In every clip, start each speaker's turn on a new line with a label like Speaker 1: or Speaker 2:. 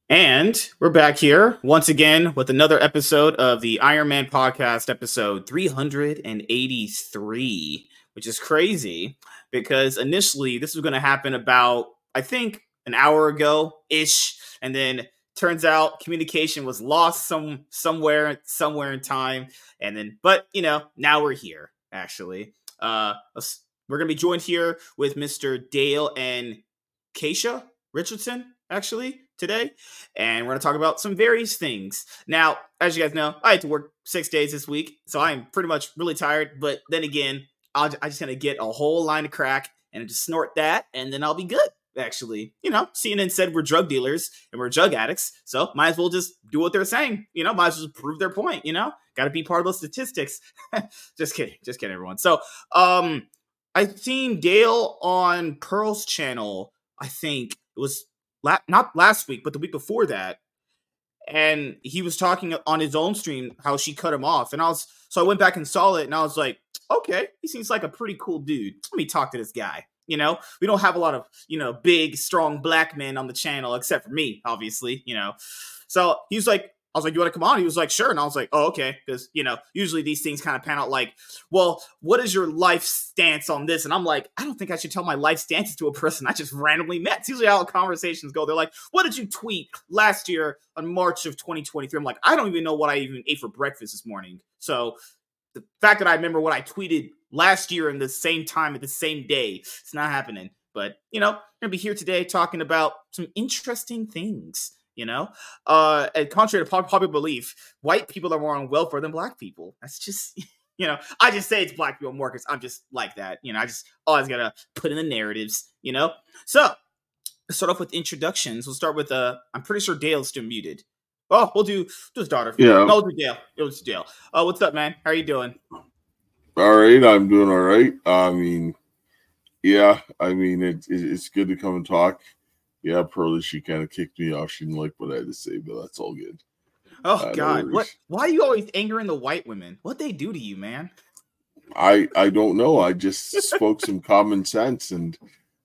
Speaker 1: And we're back here once again with another episode of the Iron Man podcast, episode 383, which is crazy because initially this was going to happen about, I think, an hour ago ish. And then turns out communication was lost somewhere in time. And then, but now we're here actually. We're going to be joined here with Mr. Dale and Keisha Richardson actually today, and we're going to talk about some various things. Now, as you guys know, I had to work 6 days this week, so I'm pretty much really tired, but then again, I just going to get a whole line of crack and just snort that, and then I'll be good, actually. CNN said we're drug dealers and we're drug addicts, so might as well just do what they're saying, might as well prove their point, got to be part of those statistics. Just kidding, everyone. So, I've seen Dale on Pearl's channel, I think it was not last week, but the week before that. And he was talking on his own stream how she cut him off. And I went back and saw it and I was like, okay, he seems like a pretty cool dude. Let me talk to this guy. We don't have a lot of, big, strong black men on the channel, except for me, obviously, So he was like, I was like, you want to come on? He was like, sure. And I was like, oh, okay. Because, usually these things kind of pan out like, well, what is your life stance on this? And I'm like, I don't think I should tell my life stances to a person I just randomly met. It's usually how conversations go. They're like, what did you tweet last year on March of 2023? I'm like, I don't even know what I even ate for breakfast this morning. So the fact that I remember what I tweeted last year in the same time at the same day, it's not happening. But, I'm going to be here today talking about some interesting things. And contrary to popular belief, white people are more on welfare than black people. That's just, I just say it's black people more because I'm just like that. I just always got to put in the narratives, So, let's start off with introductions. We'll start with, I'm pretty sure Dale's still muted. Oh, we'll do his daughter.
Speaker 2: Yeah.
Speaker 1: No, we'll do Dale. It was Dale. What's up, man? How are you doing?
Speaker 2: All right. I'm doing all right. It's good to come and talk. Yeah, Pearlie, she kind of kicked me off. She didn't like what I had to say, but that's all good.
Speaker 1: Oh, God. No, why are you always angering the white women? What'd they do to you, man?
Speaker 2: I don't know. I just spoke some common sense, and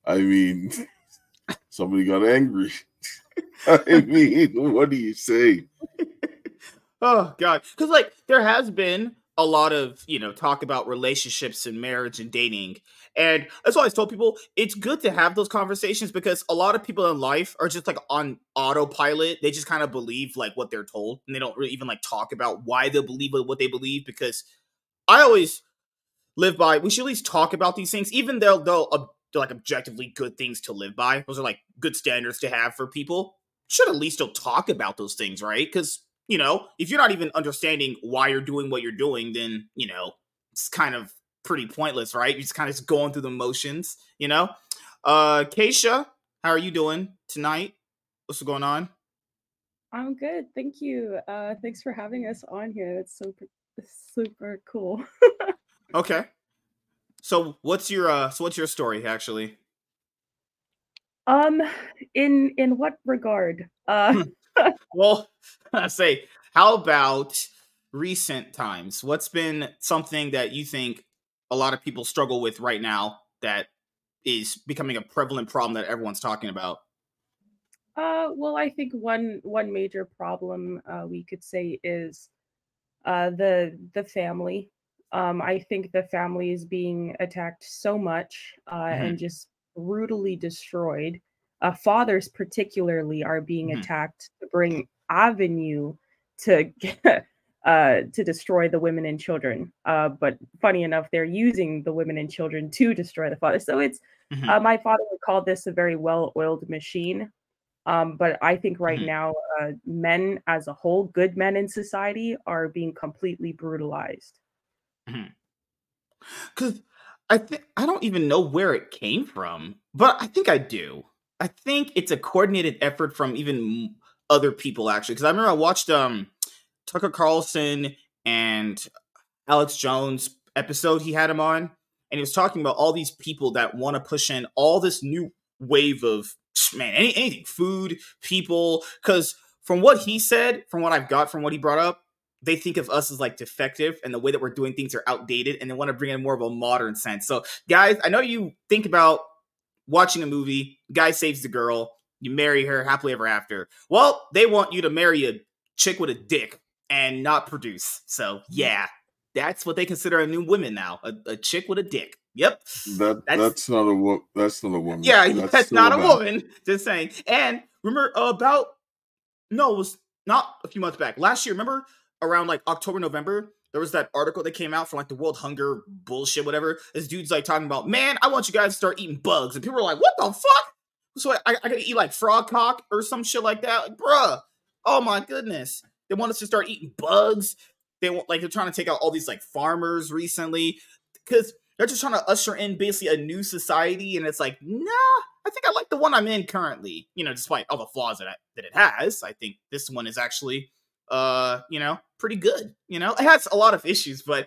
Speaker 2: somebody got angry. What do you say?
Speaker 1: Oh, God. Because, there has been a lot of, talk about relationships and marriage and dating. And that's why I told people it's good to have those conversations because a lot of people in life are just on autopilot. They just kind of believe what they're told and they don't really even talk about why they believe what they believe because I always live by, we should at least talk about these things, even though they're objectively good things to live by. Those are good standards to have for people. Should at least still talk about those things, right? Because, if you're not even understanding why you're doing what you're doing, then, it's kind of pretty pointless, right? You're just kind of going through the motions, Keisha, how are you doing tonight? What's going on?
Speaker 3: I'm good, thank you. Thanks for having us on here. It's super cool.
Speaker 1: Okay, so what's your story actually?
Speaker 3: In what regard?
Speaker 1: Well, I say, how about recent times? What's been something that you think a lot of people struggle with right now that is becoming a prevalent problem that everyone's talking about?
Speaker 3: Well, I think one major problem we could say is the family. I think the family is being attacked so much and just brutally destroyed. Fathers particularly are being attacked to bring avenue to destroy the women and children. But funny enough, they're using the women and children to destroy the father. So it's my father would call this a very well-oiled machine. But I think right now, men as a whole, good men in society, are being completely brutalized.
Speaker 1: Because I don't even know where it came from, but I think I do. I think it's a coordinated effort from even other people, actually. Because I remember I watched Tucker Carlson and Alex Jones episode he had him on, and he was talking about all these people that want to push in all this new wave of, anything, food, people. Because from what he said, from what I've got, from what he brought up, they think of us as defective and the way that we're doing things are outdated and they want to bring in more of a modern sense. So guys, I know you think about watching a movie, guy saves the girl, You marry her happily ever after. Well, they want you to marry a chick with a dick and not produce. So yeah, that's what they consider a new woman now. A chick with a dick. Yep.
Speaker 2: That's not a that's not a woman.
Speaker 1: Yeah,
Speaker 2: that's
Speaker 1: that's
Speaker 2: still
Speaker 1: not a
Speaker 2: man.
Speaker 1: woman. Just saying. And remember it was not a few months back. Last year, remember around like October, November, there was that article that came out from like the World Hunger bullshit, whatever. This dude's like talking about, man, I want you guys to start eating bugs. And people were like, what the fuck? So I gotta eat like frog cock or some shit like that. Like, bruh. Oh my goodness. They want us to start eating bugs. They're trying to take out all these like farmers recently. Because they're just trying to usher in basically a new society. And it's like, nah, I think I like the one I'm in currently. Despite all the flaws that it has. I think this one is actually pretty good. It has a lot of issues, but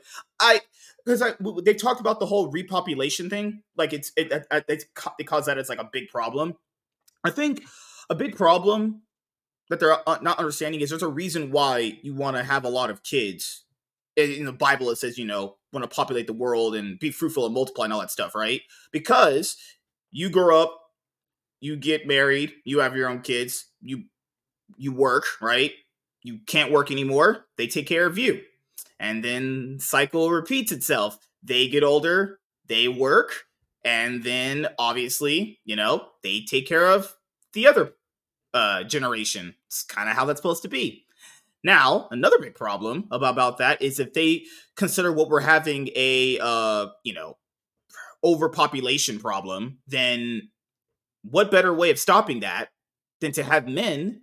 Speaker 1: they talked about the whole repopulation thing. Like they cause that as like a big problem. I think a big problem that they're not understanding is there's a reason why you want to have a lot of kids. In the Bible, it says, want to populate the world and be fruitful and multiply and all that stuff, right? Because you grow up, you get married, you have your own kids, you work, right? You can't work anymore. They take care of you. And then cycle repeats itself. They get older, they work, and then obviously, they take care of the other generation. It's kind of how that's supposed to be. Now, another big problem about that is if they consider what we're having a overpopulation problem, then what better way of stopping that than to have men,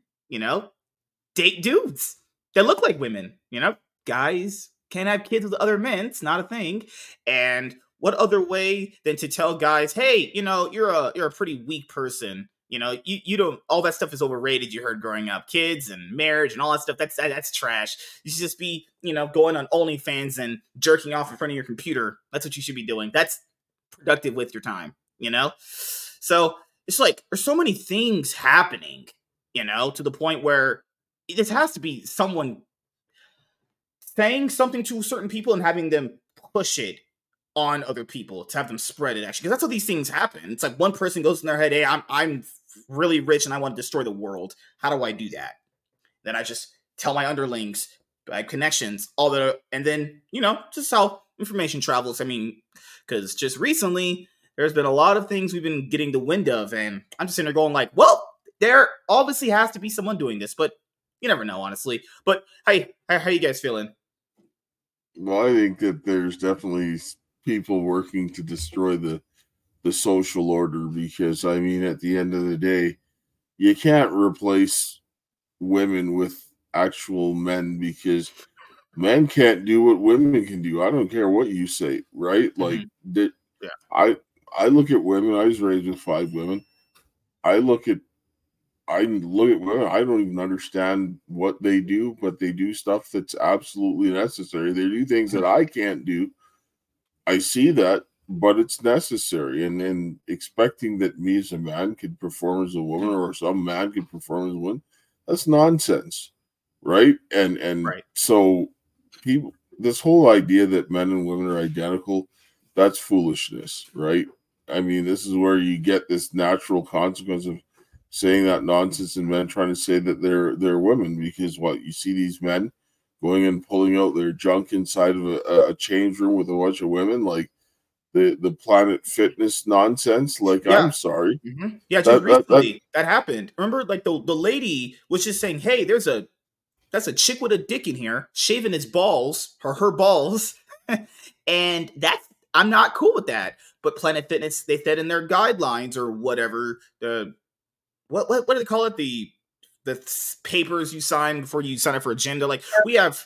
Speaker 1: date dudes that look like women? Guys can't have kids with other men. It's not a thing. And what other way than to tell guys, hey, you're a pretty weak person. You don't, all that stuff is overrated. You heard growing up, kids and marriage and all that stuff. That's trash. You should just be, going on OnlyFans and jerking off in front of your computer. That's what you should be doing. That's productive with your time, So it's like, there's so many things happening, to the point where it has to be someone saying something to certain people and having them push it on other people to have them spread it, actually, because that's how these things happen. It's like one person goes in their head, hey, I'm really rich and I want to destroy the world. How do I do that? Then I just tell my underlings, I have connections, and then, just how information travels. I mean, because just recently, there's been a lot of things we've been getting the wind of, and I'm just sitting there going like, well, there obviously has to be someone doing this, but you never know, honestly. But hey, how are you guys feeling?
Speaker 2: Well, I think that there's definitely people working to destroy the social order, because I mean, at the end of the day, you can't replace women with actual men, because men can't do what women can do. I don't care what you say, right? Like, I look at women. I was raised with 5 women. I look at women. I don't even understand what they do, but they do stuff that's absolutely necessary. They do things that I can't do. I see that, but it's necessary. And then expecting that me as a man could perform as a woman, or some man could perform as a woman, that's nonsense, right? And
Speaker 1: right.
Speaker 2: So people, this whole idea that men and women are identical, that's foolishness, right? I mean, this is where you get this natural consequence of saying that nonsense, and men trying to say that they're women, because you see these men going and pulling out their junk inside of a change room with a bunch of women, like the Planet Fitness nonsense. Like, yeah. I'm sorry.
Speaker 1: Mm-hmm. Yeah, just recently that happened. Remember, like the lady was just saying, hey, that's a chick with a dick in here shaving his balls, her balls. And I'm not cool with that. But Planet Fitness, they said in their guidelines or whatever, what do they call it? The papers you sign before you sign up for a gender. Like, we have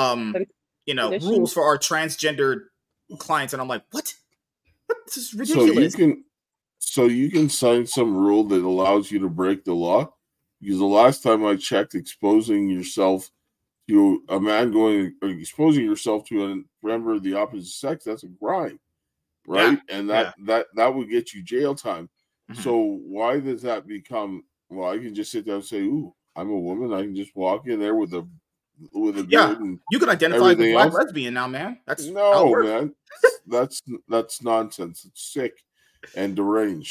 Speaker 1: rules for our transgender clients, and I'm like, what? This is ridiculous.
Speaker 2: So you can sign some rule that allows you to break the law, because the last time I checked, exposing yourself to a man exposing yourself to a member of the opposite sex, that's a crime, right? Yeah. And that would get you jail time. Mm-hmm. So why does that become? Well, I can just sit there and say, "Ooh, I'm a woman. I can just walk in there with a beard and
Speaker 1: you can identify as a black lesbian now, man. That's
Speaker 2: no, man. That's nonsense. It's sick and deranged.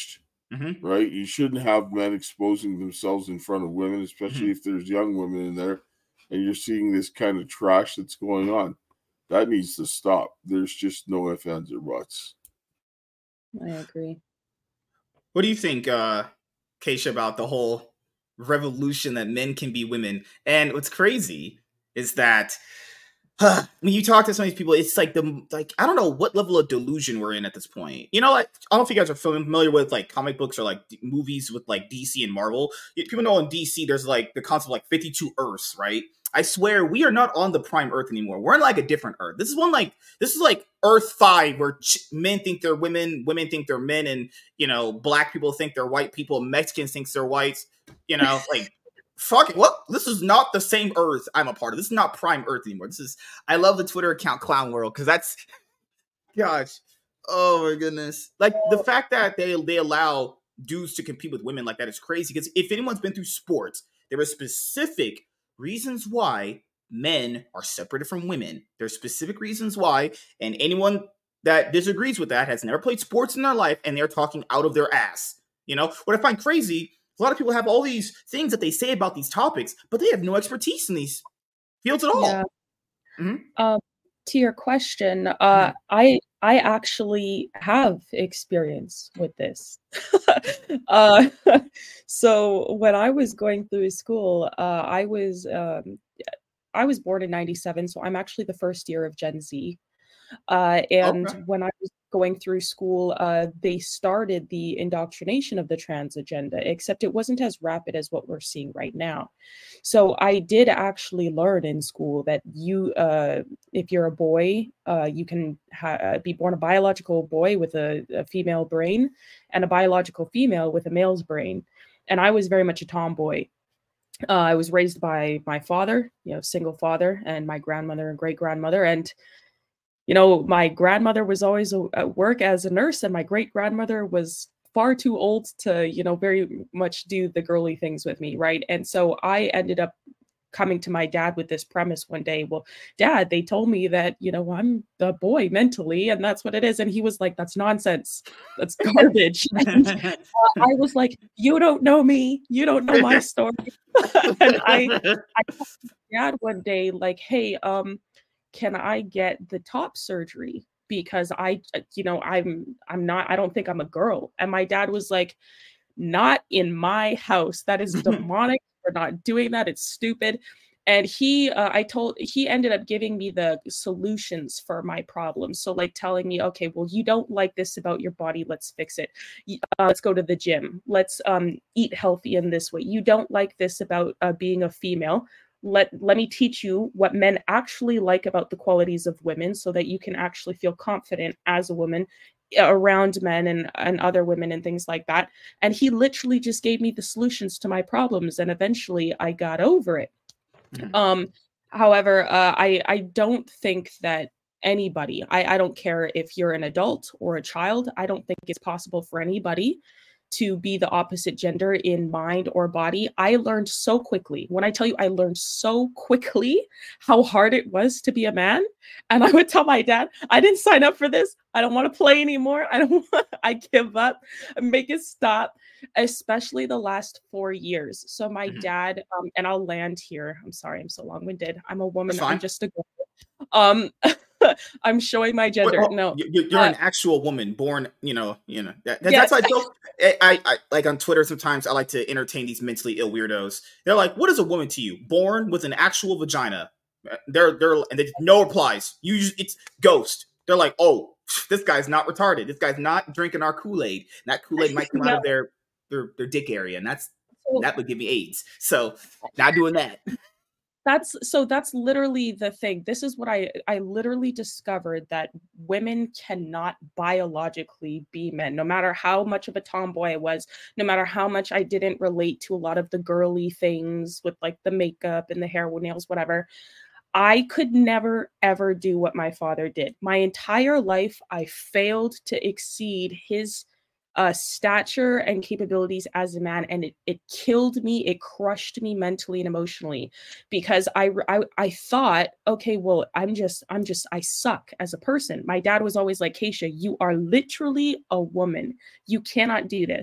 Speaker 1: Mm-hmm.
Speaker 2: right? You shouldn't have men exposing themselves in front of women, especially
Speaker 1: Mm-hmm.
Speaker 2: if there's young women in there and you're seeing this kind of trash that's going on. That needs to stop. There's just no ifs, ands, or buts.
Speaker 3: I agree.
Speaker 1: What do you think, Keisha, about the whole revolution that men can be women? And what's crazy is that when you talk to some of these people, it's like I don't know what level of delusion we're in at this point. You know, like I don't know if you guys are familiar with like comic books or like movies with like DC and Marvel. People know in DC there's like the concept of like 52 Earths, right? I swear we are not on the prime Earth anymore. We're in like a different Earth. This is like Earth 5, where men think they're women, women think they're men, and you know, black people think they're white people, Mexicans think they're whites. You know, like fuck it. What? This is not the same Earth I'm a part of. This is not prime Earth anymore. This is. I love the Twitter account Clown World because that's, gosh, oh my goodness. Like the fact that they allow dudes to compete with women like that is crazy. Because if anyone's been through sports, there are specific reasons why men are separated from women. There's specific reasons why, and anyone that disagrees with that has never played sports in their life, and they're talking out of their ass. You know what I find crazy? A lot of people have all these things that they say about these topics, but they have no expertise in these fields at all.
Speaker 3: Yeah.
Speaker 1: Mm-hmm.
Speaker 3: To your question,
Speaker 1: Mhm.
Speaker 3: I actually have experience with this. So when I was going through school, I was born in '97, so I'm actually the first year of Gen Z. And
Speaker 1: Okay.
Speaker 3: when I was going through school, they started the indoctrination of the trans agenda, except it wasn't as rapid as what we're seeing right now. So I did actually learn in school that if you're a boy, you can be born a biological boy with a female brain and a biological female with a male's brain. And I was very much a tomboy. I was raised by my father, single father, and my grandmother and great grandmother. And my grandmother was always at work as a nurse, and my great grandmother was far too old to, very much do the girly things with me, right? And so I ended up coming to my dad with this premise one day. Well, Dad, they told me that, I'm the boy mentally, and that's what it is. And he was like, that's nonsense. That's garbage. And I was like, you don't know me. You don't know my story. And I told my dad one day, like, hey, can I get the top surgery? Because I don't think I'm a girl. And my dad was like, not in my house. That is demonic. We're not doing that. It's stupid. And he ended up giving me the solutions for my problems. So like telling me, okay, well, you don't like this about your body. Let's fix it. Let's go to the gym. Let's eat healthy in this way. You don't like this about being a female. Let me teach you what men actually like about the qualities of women so that you can actually feel confident as a woman around men and other women and things like that. And he literally just gave me the solutions to my problems, and eventually I got over it. However, I don't think that anybody, I don't care if you're an adult or a child, I don't think it's possible for anybody to be the opposite gender in mind or body. I learned so quickly. When I tell you I learned so quickly how hard it was to be a man, and I would tell my dad, I didn't sign up for this. I don't want to play anymore. I give up. Make it stop, especially the last 4 years. So my dad, and I'll land here. I'm sorry, I'm so long-winded. I'm a woman. I'm just a girl. I'm showing my gender. No,
Speaker 1: you're an actual woman born. That's why I like on Twitter. Sometimes I like to entertain these mentally ill weirdos. They're like, "What is a woman to you? Born with an actual vagina?" They're and there's no replies. It's ghost. They're like, "Oh, this guy's not retarded. This guy's not drinking our Kool-Aid. And that Kool-Aid might come out of their dick area, and that would give me AIDS. So not doing that."
Speaker 3: That's literally the thing. This is what I literally discovered, that women cannot biologically be men, no matter how much of a tomboy I was, no matter how much I didn't relate to a lot of the girly things with like the makeup and the hair, nails, whatever. I could never ever do what my father did. My entire life, I failed to exceed his stature and capabilities as a man, and it killed me. It crushed me mentally and emotionally, because I thought, okay, well, I suck as a person. My dad was always like, Keisha, you are literally a woman. You cannot do this.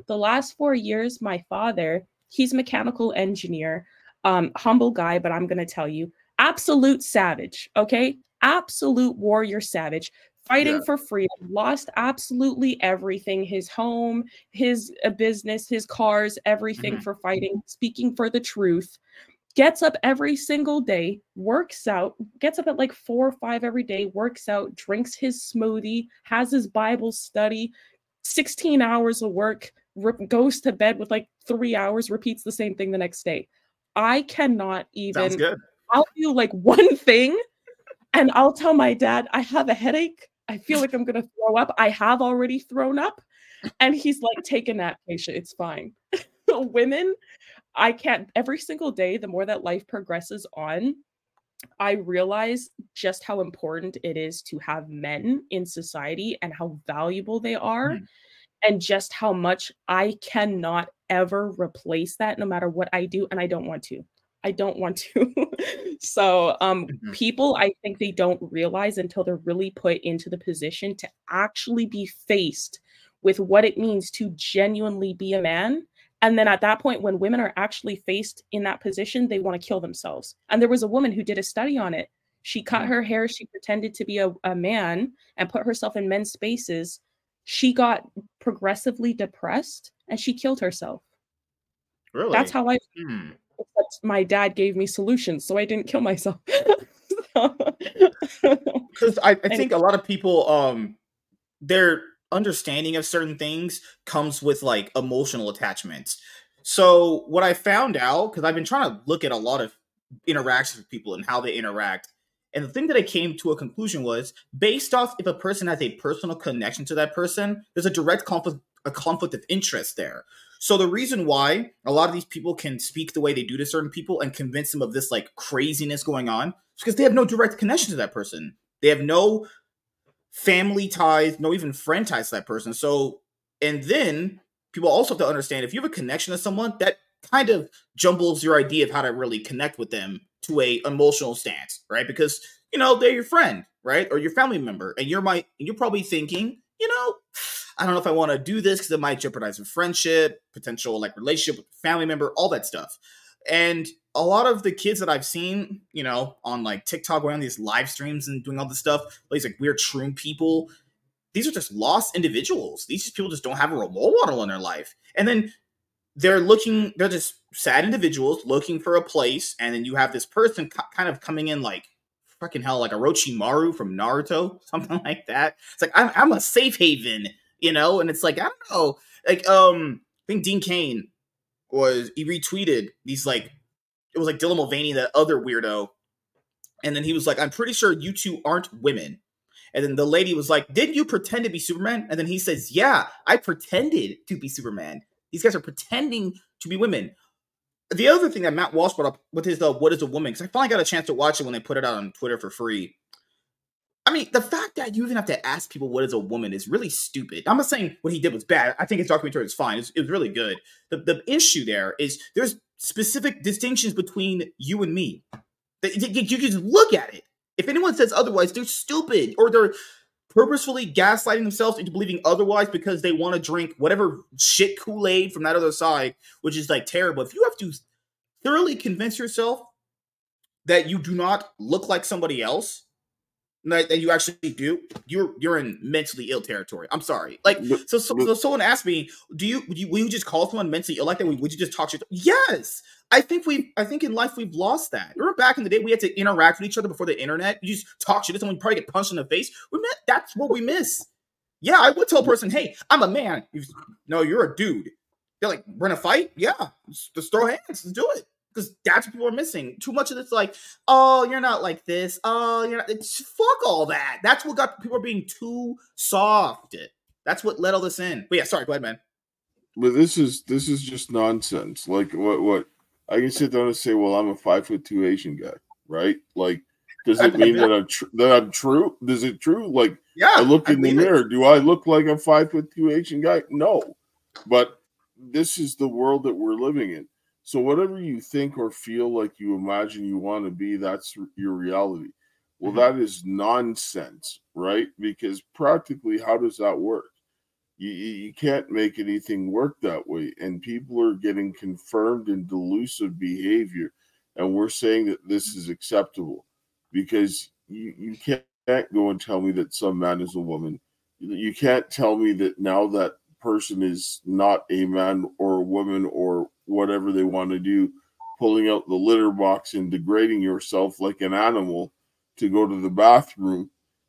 Speaker 3: The last 4 years, my father, he's a mechanical engineer, humble guy, but I'm going to tell you, absolute savage, okay? Absolute warrior savage,
Speaker 1: Yeah.
Speaker 3: fighting for freedom, lost absolutely everything, his home, his business, his cars, everything for fighting, speaking for the truth. Gets up every single day, works out, gets up at like 4 or 5 every day, works out, drinks his smoothie, has his Bible study, 16 hours of work, goes to bed with like 3 hours, repeats the same thing the next day. I cannot
Speaker 1: Sounds
Speaker 3: even,
Speaker 1: good.
Speaker 3: I'll do like one thing and I'll tell my dad, I have a headache. I feel like I'm going to throw up. I have already thrown up. And he's like, take a nap, Keisha. It's fine. Women, I can't, every single day, the more that life progresses on, I realize just how important it is to have men in society and how valuable they are, and just how much I cannot ever replace that no matter what I do. And I don't want to. I don't want to. So, people, I think they don't realize until they're really put into the position to actually be faced with what it means to genuinely be a man. And then at that point, when women are actually faced in that position, they want to kill themselves. And there was a woman who did a study on it. She cut her hair, she pretended to be a man and put herself in men's spaces. She got progressively depressed and she killed herself.
Speaker 1: Really?
Speaker 3: That's how I except my dad gave me solutions, so I didn't kill myself.
Speaker 1: Because I think a lot of people, their understanding of certain things comes with like emotional attachments. So what I found out, because I've been trying to look at a lot of interactions with people and how they interact, and the thing that I came to a conclusion was based off if a person has a personal connection to that person, there's a direct conflict of interest there. So the reason why a lot of these people can speak the way they do to certain people and convince them of this like craziness going on is because they have no direct connection to that person. They have no family ties, no even friend ties to that person. So, and then people also have to understand if you have a connection to someone, that kind of jumbles your idea of how to really connect with them to a emotional stance, right? Because, you know, they're your friend, right? Or your family member. And you're probably thinking, you know, I don't know if I want to do this because it might jeopardize a friendship, potential like relationship with a family member, all that stuff. And a lot of the kids that I've seen, you know, on like TikTok, going on these live streams and doing all this stuff, these like weird shroom people, these are just lost individuals. These people just don't have a role model in their life. And then they're just sad individuals looking for a place. And then you have this person kind of coming in like, fucking hell, like Orochimaru from Naruto, something like that. It's like, I'm a safe haven, you know? And it's like, I don't know. Like, I think Dean Cain he retweeted these like, it was like Dylan Mulvaney, that other weirdo. And then he was like, I'm pretty sure you two aren't women. And then the lady was like, didn't you pretend to be Superman? And then he says, yeah, I pretended to be Superman. These guys are pretending to be women. The other thing that Matt Walsh brought up with his What is a Woman? Because I finally got a chance to watch it when they put it out on Twitter for free. I mean, the fact that you even have to ask people what is a woman is really stupid. I'm not saying what he did was bad. I think his documentary is fine. It was really good. The issue there is there's specific distinctions between you and me. You just look at it. If anyone says otherwise, they're stupid, or they're purposefully gaslighting themselves into believing otherwise because they want to drink whatever shit Kool-Aid from that other side, which is like terrible. If you have to thoroughly convince yourself that you do not look like somebody else, that you actually do, you're in mentally ill territory. I'm sorry. Like, so someone asked me, will you just call someone mentally ill like that? Would you just talk shit? Yes. I think in life we've lost that. Remember back in the day we had to interact with each other before the internet? You just talk shit to someone, probably get punched in the face. That's what we miss. Yeah, I would tell a person, hey, I'm a man. No, you're a dude. They're like, we're in a fight? Yeah. Just throw hands. Let's do it. Because that's what people are missing. Too much of this, like, oh, you're not like this. Oh, you're not. Fuck all that. That's what got people being too soft. That's what let all this in. But yeah, sorry, go ahead, man.
Speaker 2: But this is just nonsense. Like, what? I can sit down and say, well, I'm a 5'2" Asian guy, right? Like, does it mean that I'm true? Is it true? Like, yeah, I look in the mirror. Do I look like a 5'2" Asian guy? No. But this is the world that we're living in. So whatever you think or feel like you imagine you want to be, that's your reality. Well, that is nonsense, right? Because practically, how does that work? You can't make anything work that way. And people are getting confirmed in delusive behavior. And we're saying that this is acceptable because you can't go and tell me that some man is a woman. You can't tell me that now that person is not a man or a woman or whatever they want to do, pulling out the litter box and degrading yourself like an animal to go to the bathroom.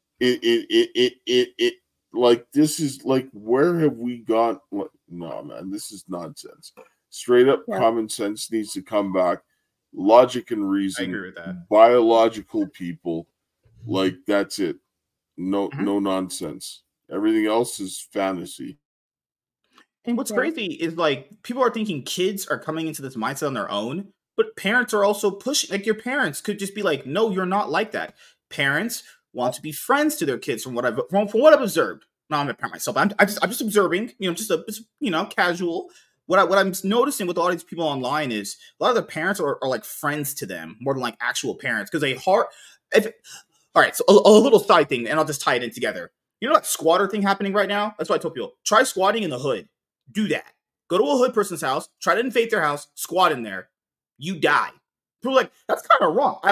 Speaker 2: It like, this is like, where have we gone? No, man, this is nonsense. Straight up common sense needs to come back. Logic and reason.
Speaker 1: I agree with that.
Speaker 2: Biological people, like, that's it. No nonsense. Everything else is fantasy.
Speaker 1: And what's crazy is, like, people are thinking kids are coming into this mindset on their own, but parents are also pushing. Like, your parents could just be like, no, you're not like that. Parents want to be friends to their kids from what I've observed. Now, I'm a parent myself. I'm just observing, just casual. What I'm noticing with all these people online is a lot of the parents are like friends to them more than like actual parents, because all right, so a little side thing, and I'll just tie it in together. You know that squatter thing happening right now? That's why I told people, try squatting in the hood. Do that. Go to a hood person's house, try to invade their house, squat in there. You die. People are like, that's kind of wrong.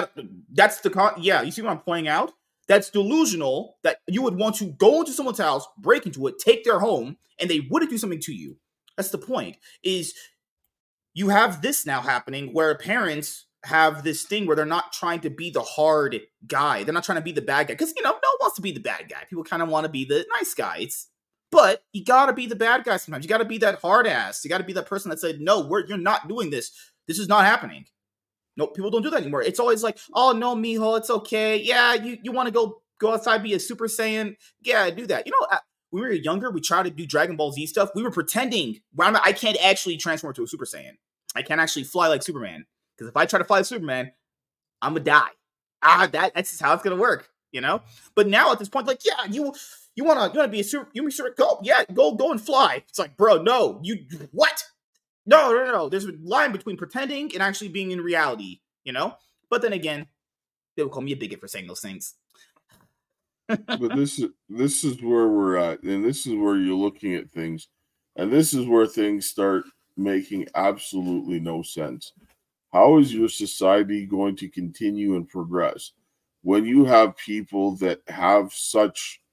Speaker 1: You see what I'm pointing out? That's delusional that you would want to go into someone's house, break into it, take their home, and they wouldn't do something to you. That's the point. Is you have this now happening where parents have this thing where they're not trying to be the hard guy. They're not trying to be the bad guy. Because, no one wants to be the bad guy. People kind of want to be the nice guy. But you got to be the bad guy sometimes. You got to be that hard ass. You got to be that person that said, no, you're not doing this. This is not happening. No, people don't do that anymore. It's always like, oh, no, mijo, it's okay. Yeah, you want to go outside, be a Super Saiyan? Yeah, do that. When we were younger, we tried to do Dragon Ball Z stuff. We were pretending. I can't actually transform into a Super Saiyan. I can't actually fly like Superman. Because if I try to fly like Superman, I'm going to die. That's just how it's going to work, But now at this point, like, yeah, you want to be a super, go and fly. It's like, bro, no, what? No. There's a line between pretending and actually being in reality, But then again, they will call me a bigot for saying those things.
Speaker 2: But this is where we're at, and this is where you're looking at things, and this is where things start making absolutely no sense. How is your society going to continue and progress when you have people that have such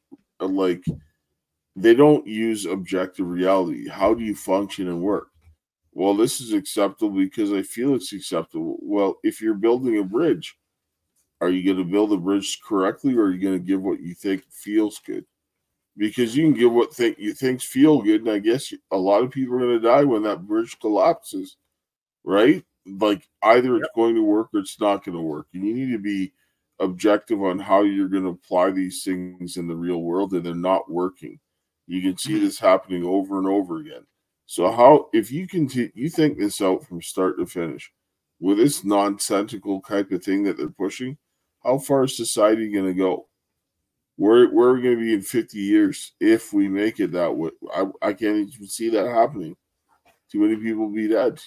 Speaker 2: they don't use objective reality? How do you function and work? Well, this is acceptable because I feel it's acceptable. Well, if you're building a bridge, are you going to build a bridge correctly, or are you going to give what you think feels good? Because you can give what you think feel good, and I guess a lot of people are going to die when that bridge collapses, right? Like, either it's going to work or it's not going to work. And you need to be objective on how you're going to apply these things in the real world, and they're not working. You can see this happening over and over again. So if you think this out from start to finish with this nonsensical type of thing that they're pushing, how far is society going to go? Where are we going to be in 50 years if we make it that way? I can't even see that happening. Too many people will be dead.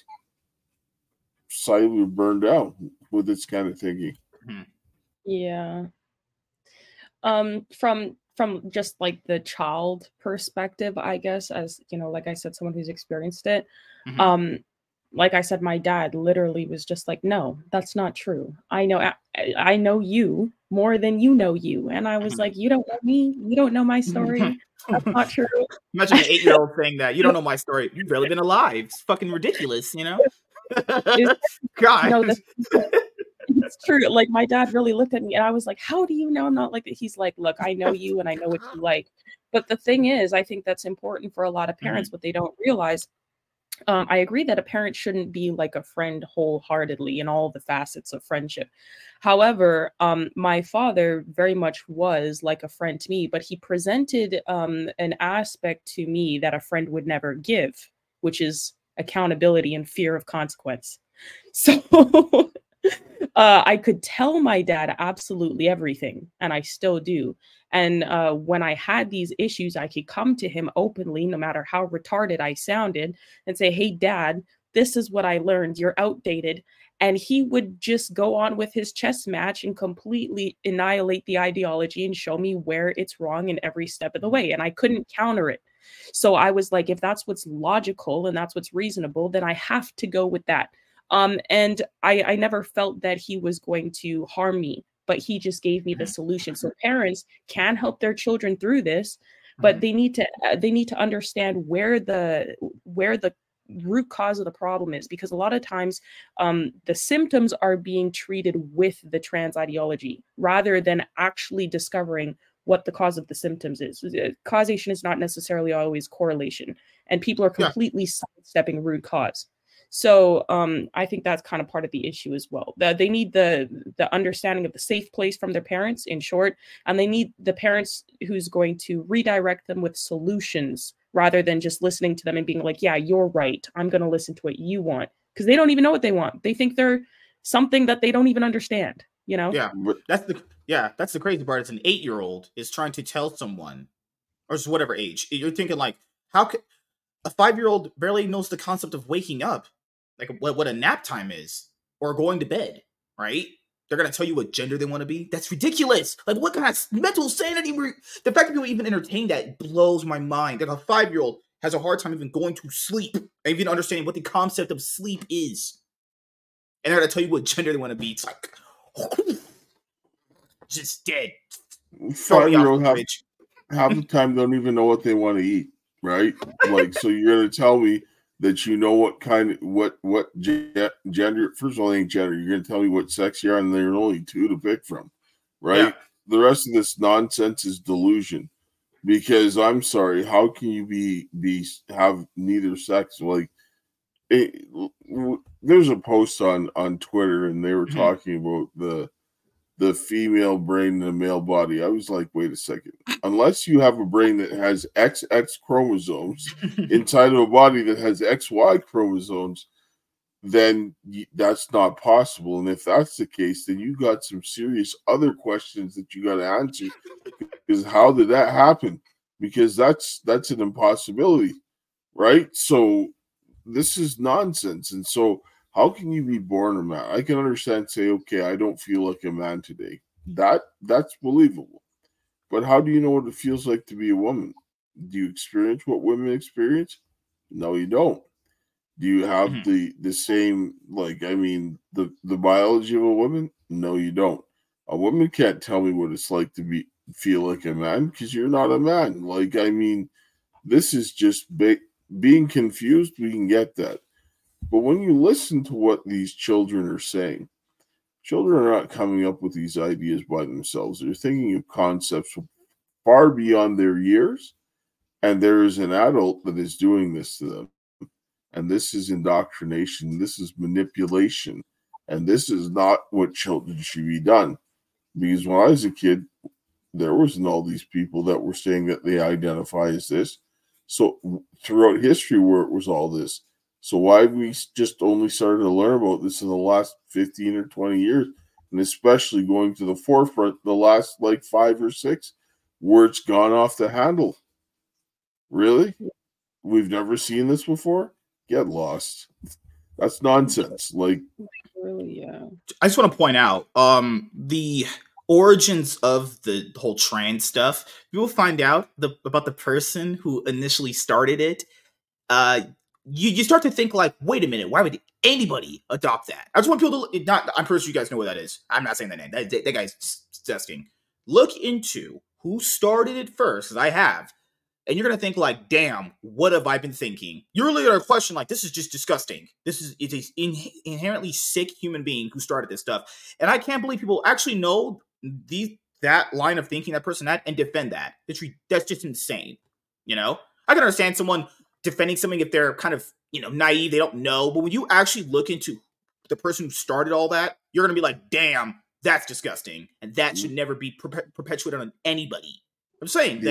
Speaker 2: Society will burn down with this kind of thinking.
Speaker 3: Yeah. From just like the child perspective, I guess, as like I said, someone who's experienced it. Like I said, my dad literally was just like, no, that's not true. I know you more than you know you. And I was like, you don't know me. You don't know my story. That's not true.
Speaker 1: Imagine an 8-year-old saying that. You don't know my story. You've barely been alive. It's fucking ridiculous, God.
Speaker 3: No, it's true. Like, my dad really looked at me and I was like, how do you know I'm not like that? He's like, look, I know you and I know what you like. But the thing is, I think that's important for a lot of parents, what they don't realize. I agree that a parent shouldn't be like a friend wholeheartedly in all the facets of friendship. However, my father very much was like a friend to me, but he presented an aspect to me that a friend would never give, which is accountability and fear of consequence. So I could tell my dad absolutely everything, and I still do. And when I had these issues, I could come to him openly, no matter how retarded I sounded, and say, hey, Dad, this is what I learned. You're outdated. And he would just go on with his chess match and completely annihilate the ideology and show me where it's wrong in every step of the way. And I couldn't counter it. So I was like, if that's what's logical and that's what's reasonable, then I have to go with that. And I never felt that he was going to harm me, but he just gave me the solution. So parents can help their children through this, but they need to understand where the root cause of the problem is, because a lot of times the symptoms are being treated with the trans ideology rather than actually discovering what the cause of the symptoms is. Causation is not necessarily always correlation, and people are completely sidestepping root cause. So I think that's kind of part of the issue as well. They need the understanding of the safe place from their parents, in short, and they need the parents who's going to redirect them with solutions rather than just listening to them and being like, yeah, you're right, I'm going to listen to what you want, because they don't even know what they want. They think they're something that they don't even understand, you know?
Speaker 1: Yeah, that's the crazy part. It's an 8-year-old is trying to tell someone, or just whatever age. You're thinking like, how could a 5-year-old barely knows the concept of waking up, like what a nap time is, or going to bed, right? They're gonna tell you what gender they want to be. That's ridiculous. Like, what kind of mental sanity? The fact that people even entertain that blows my mind. That a 5-year-old has a hard time even going to sleep and even understanding what the concept of sleep is, and they're gonna tell you what gender they want to be. It's like, just dead.
Speaker 2: 5-year-old half the time don't even know what they want to eat, right? Like, so you're gonna tell me that you know what kind of what gender? First of all, ain't gender. You're gonna tell me what sex you're on, and there are only 2 to pick from, right? Yeah. The rest of this nonsense is delusion. Because I'm sorry, how can you have neither sex? Like, there's a post on Twitter, and they were talking about the female brain and the male body. I was like, wait a second. Unless you have a brain that has XX chromosomes inside of a body that has XY chromosomes, then that's not possible. And if that's the case, then you got some serious other questions that you got to answer. Because how did that happen? Because that's an impossibility, right? So this is nonsense. And so how can you be born a man? I can understand, say, okay, I don't feel like a man today. That's believable. But how do you know what it feels like to be a woman? Do you experience what women experience? No, you don't. Do you have the same, like, I mean, the biology of a woman? No, you don't. A woman can't tell me what it's like to feel like a man, because you're not a man. Like, I mean, this is just being confused. We can get that. But when you listen to what these children are saying, children are not coming up with these ideas by themselves. They're thinking of concepts far beyond their years, and there is an adult that is doing this to them. And this is indoctrination. This is manipulation. And this is not what children should be done. Because when I was a kid, there wasn't all these people that were saying that they identify as this. So throughout history where it was all this. So why have we just only started to learn about this in the last 15 or 20 years? And especially going to the forefront the last like 5 or 6, where it's gone off the handle. Really? We've never seen this before? Get lost. That's nonsense. Like,
Speaker 3: really, yeah.
Speaker 1: I just want to point out the origins of the whole trans stuff. You will find out about the person who initially started it. You start to think like, wait a minute, why would anybody adopt that? I just want people to I'm pretty sure you guys know what that is. I'm not saying that name. That guy's disgusting. Look into who started it first, because I have. And you're going to think like, damn, what have I been thinking? You're really going to question like, this is just disgusting. It's an inherently sick human being who started this stuff. And I can't believe people actually know that line of thinking, that person had, and defend that. That's just insane. You know? I can understand someone defending something if they're kind of, naive, they don't know. But when you actually look into the person who started all that, you're going to be like, damn, that's disgusting. And that should never be perpetuated on anybody. I'm saying,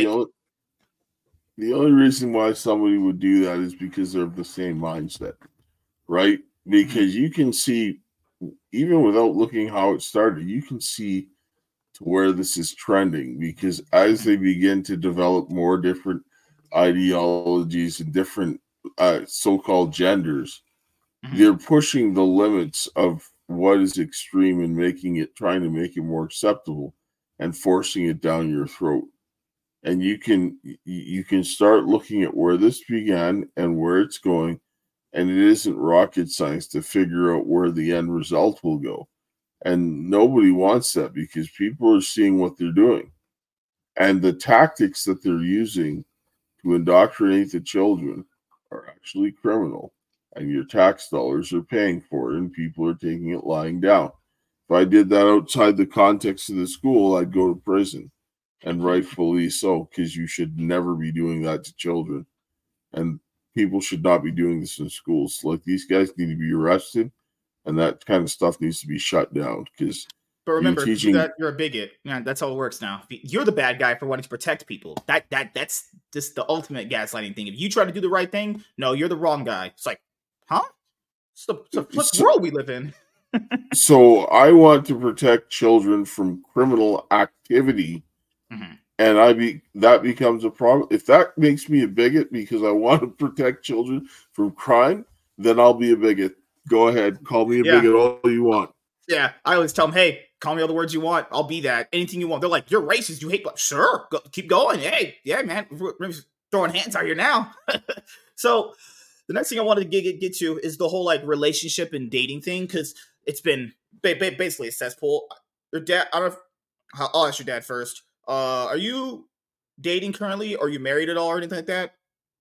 Speaker 2: the only reason why somebody would do that is because they're of the same mindset, right? Because you can see, even without looking how it started, you can see to where this is trending, because as they begin to develop more different ideologies and different so-called genders, they're pushing the limits of what is extreme and trying to make it more acceptable and forcing it down your throat. and you can start looking at where this began and where it's going, and it isn't rocket science to figure out where the end result will go. And nobody wants that because people are seeing what they're doing, and the tactics that they're using to indoctrinate the children are actually criminal, and your tax dollars are paying for it, and people are taking it lying down. If I did that outside the context of the school, I'd go to prison, and rightfully so, because you should never be doing that to children. And people should not be doing this in schools. Like, these guys need to be arrested, and that kind of stuff needs to be shut down. Because
Speaker 1: But remember, that you're a bigot. Yeah, that's how it works now. You're the bad guy for wanting to protect people. That's just the ultimate gaslighting thing. If you try to do the right thing, no, you're the wrong guy. It's like, huh? It's the flip world we live in.
Speaker 2: So I want to protect children from criminal activity.
Speaker 1: Mm-hmm.
Speaker 2: And that becomes a problem. If that makes me a bigot because I want to protect children from crime, then I'll be a bigot. Go ahead, call me a bigot all you want.
Speaker 1: Yeah, I always tell them, hey, call me all the words you want. I'll be that. Anything you want. They're like, you're racist. You hate black. Sure, keep going. Hey, yeah, man, we're throwing hands out here now. So the next thing I wanted to get to is the whole like relationship and dating thing, because it's been basically a cesspool. Your dad, I'll ask your dad first. Are you dating currently? Or are you married at all or anything like that?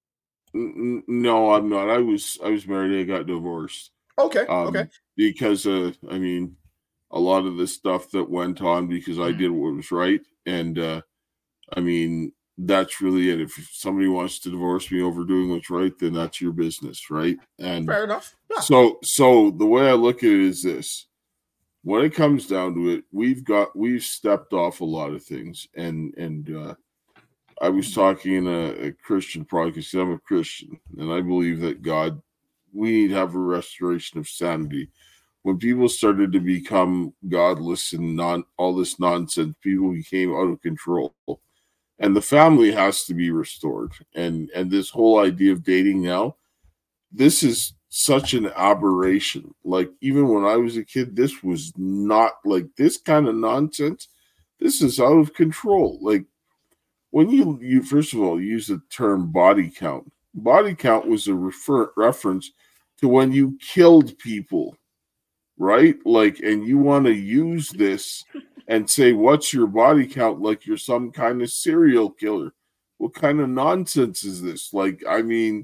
Speaker 2: No, I'm not. I was married. I got divorced.
Speaker 1: Okay. Okay.
Speaker 2: Because I mean, a lot of the stuff that went on because I did what was right, and I mean, that's really it. If somebody wants to divorce me over doing what's right, then that's your business, right? And
Speaker 1: fair enough. Yeah.
Speaker 2: So the way I look at it is this: when it comes down to it, we've stepped off a lot of things, and I was talking in a Christian podcast because I'm a Christian, and I believe that we need to have a restoration of sanity. When people started to become godless and all this nonsense, people became out of control, and the family has to be restored. And this whole idea of dating now, this is such an aberration. Like, even when I was a kid, this was not like this kind of nonsense. This is out of control. Like, when you first of all use the term body count. Body count was a reference to when you killed people, right? Like, and you want to use this and say, what's your body count? Like you're some kind of serial killer. What kind of nonsense is this? Like, I mean,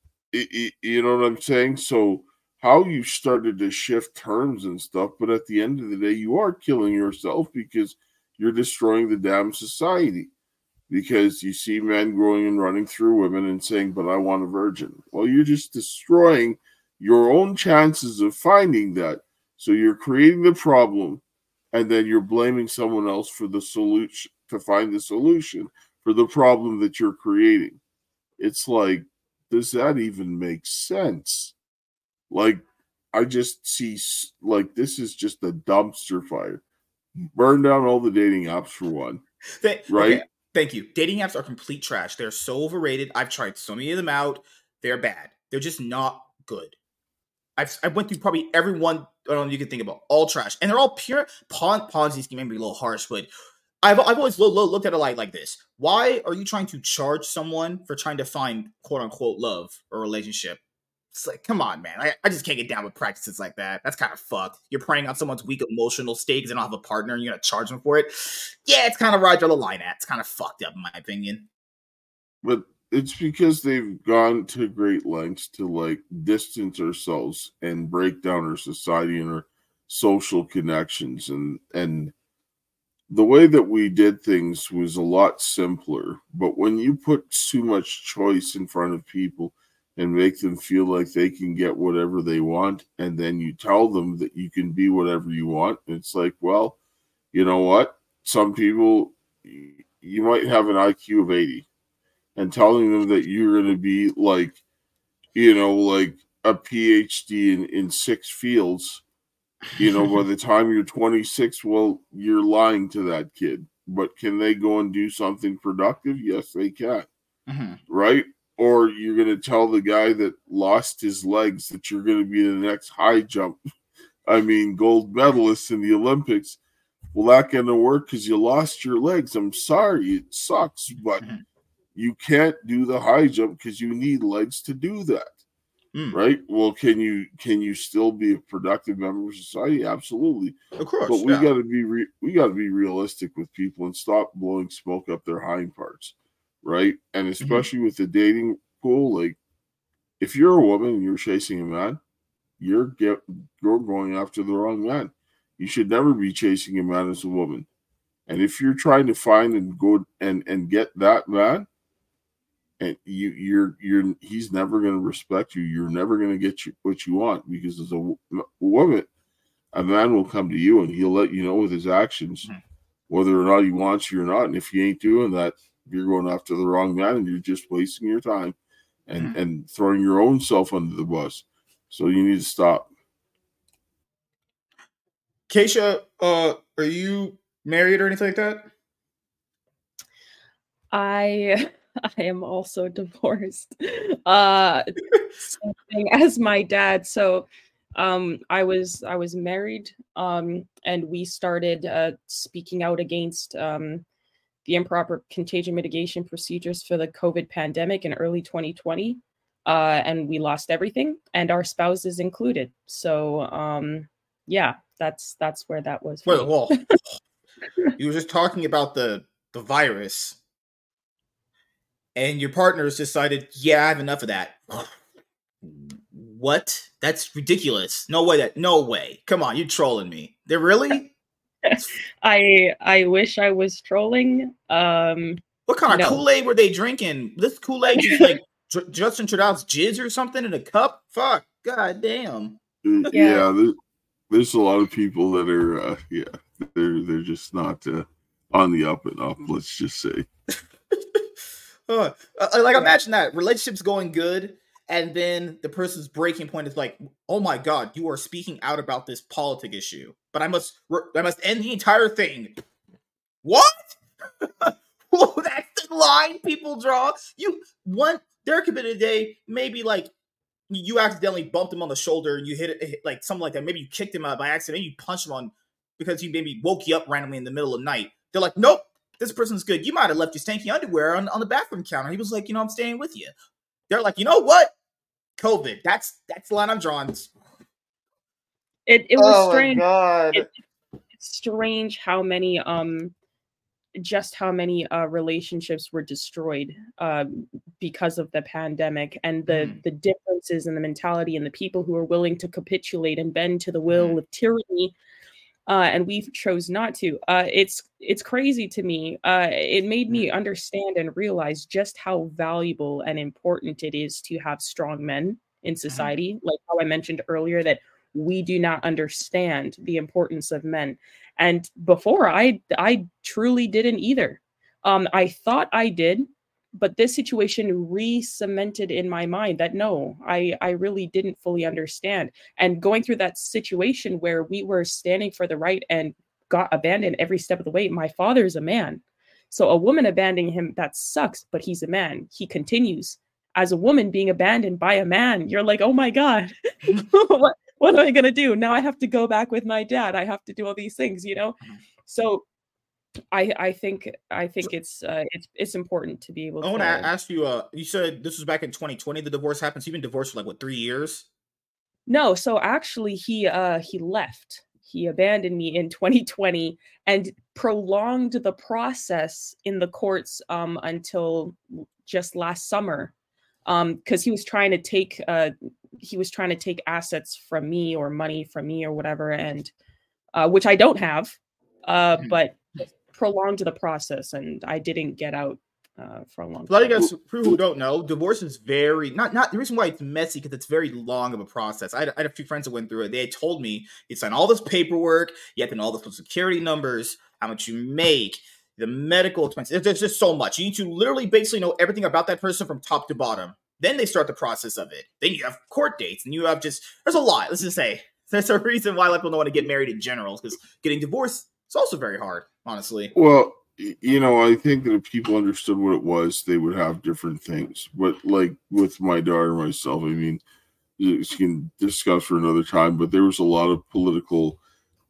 Speaker 2: you know what I'm saying? So how you started to shift terms and stuff, but at the end of the day, you are killing yourself because you're destroying the damn society. Because you see men growing and running through women and saying, but I want a virgin. Well, you're just destroying your own chances of finding that. So you're creating the problem, and then you're blaming someone else for the solution, to find the solution for the problem that you're creating. It's like, does that even make sense? Like, I just see, like, this is just a dumpster fire. Burn down all the dating apps for one. Right?
Speaker 1: Okay. Thank you. Dating apps are complete trash. They're so overrated. I've tried so many of them out. They're bad. They're just not good. I went through probably every one you can think about. All trash. And they're all pure Ponzi scheme. Maybe a little harsh, but I've always looked at it like this. Why are you trying to charge someone for trying to find quote-unquote love or relationship? It's like, come on, man. I just can't get down with practices like that. That's kind of fucked. You're preying on someone's weak emotional state because they don't have a partner and you're going to charge them for it. Yeah, it's kind of right on the line at. It's kind of fucked up, in my opinion.
Speaker 2: But it's because they've gone to great lengths to, like, distance ourselves and break down our society and our social connections. And the way that we did things was a lot simpler. But when you put too much choice in front of people and make them feel like they can get whatever they want, and then you tell them that you can be whatever you want, it's like, well, you know what? Some people, you might have an IQ of 80, and telling them that you're going to be like, you know, like a PhD in 6 fields, you know, by the time you're 26, well, you're lying to that kid. But can they go and do something productive? Yes, they can.
Speaker 1: Mm-hmm.
Speaker 2: Right? Or you're going to tell the guy that lost his legs that you're going to be the next high jump, gold medalist in the Olympics. Well, that gonna work because you lost your legs. I'm sorry, it sucks, but you can't do the high jump because you need legs to do that. Right? Well, can you still be a productive member of society? Absolutely.
Speaker 1: Of course.
Speaker 2: But we got to be realistic with people and stop blowing smoke up their hind parts, right? And especially with the dating pool, like if you're a woman and you're chasing a man, you're going after the wrong man. You should never be chasing a man as a woman. And if you're trying to find and go and get that man, and he's never going to respect you. You're never going to get what you want, because as a woman, a man will come to you and he'll let you know with his actions whether or not he wants you or not. And if he ain't doing that, you're going after the wrong man, and you're just wasting your time and throwing your own self under the bus. So you need to stop.
Speaker 1: Keisha, are you married or anything like that?
Speaker 3: I am also divorced. Same thing as my dad. So I was married, and we started speaking out against the improper contagion mitigation procedures for the COVID pandemic in early 2020. And we lost everything, and our spouses included. So yeah, that's where that was.
Speaker 1: Well, you were just talking about the virus, and your partners decided, yeah, I have enough of that. What? That's ridiculous. No way. Come on, you're trolling me. They're really?
Speaker 3: I wish I was trolling.
Speaker 1: What kind of Kool-Aid were they drinking? This Kool-Aid is like Justin Trudeau's jizz or something in a cup? Fuck. God damn.
Speaker 2: Yeah, there's a lot of people that are they're just not on the up and up, let's just say.
Speaker 1: Like, imagine that relationship's going good, and then the person's breaking point is like, oh my god, you are speaking out about this politic issue, but I must end the entire thing. What? Whoa, that's the line people draw. There could be a day, maybe like you accidentally bumped him on the shoulder and you hit it like something like that. Maybe you kicked him out by accident. You punched him because he maybe woke you up randomly in the middle of the night. They're like, nope, this person's good. You might have left your stanky underwear on the bathroom counter. He was like, I'm staying with you. They're like, you know what? COVID. That's the line I'm drawing.
Speaker 3: It was strange.
Speaker 1: My God.
Speaker 3: It's strange how many relationships were destroyed because of the pandemic, and the differences in the mentality and the people who are willing to capitulate and bend to the will of tyranny. And we chose not to. It's crazy to me. It made me understand and realize just how valuable and important it is to have strong men in society. Like how I mentioned earlier, that we do not understand the importance of men. And before, I truly didn't either. I thought I did, but this situation re-cemented in my mind that no, I really didn't fully understand. And going through that situation where we were standing for the right and got abandoned every step of the way. My father's a man. So a woman abandoning him, that sucks, but he's a man. He continues. As a woman being abandoned by a man, you're like, oh my God, what am I going to do? Now I have to go back with my dad. I have to do all these things, So I think it's important to be able to.
Speaker 1: I want to ask you, you said this was back in 2020, the divorce happened. So you've been divorced for 3 years?
Speaker 3: No, so actually he left. He abandoned me in 2020 and prolonged the process in the courts until just last summer, because he was trying to take assets from me or money from me or whatever, and which I don't have, but prolonged the process, and I didn't get out for a long time.
Speaker 1: A lot of you guys who don't know, divorce is very not the reason why it's messy, because it's very long of a process. I had a few friends that went through it. They had told me you sign all this paperwork, you have to know all the social security numbers, how much you make, the medical expenses. There's just so much. You need to literally basically know everything about that person from top to bottom. Then they start the process of it. Then you have court dates, and you have there's a lot. Let's just say there's a reason why people don't want to get married in general, because getting divorced is also very hard, honestly.
Speaker 2: Well, I think that if people understood what it was, they would have different things. But like with my daughter and myself, I mean, you can discuss for another time, but there was a lot of political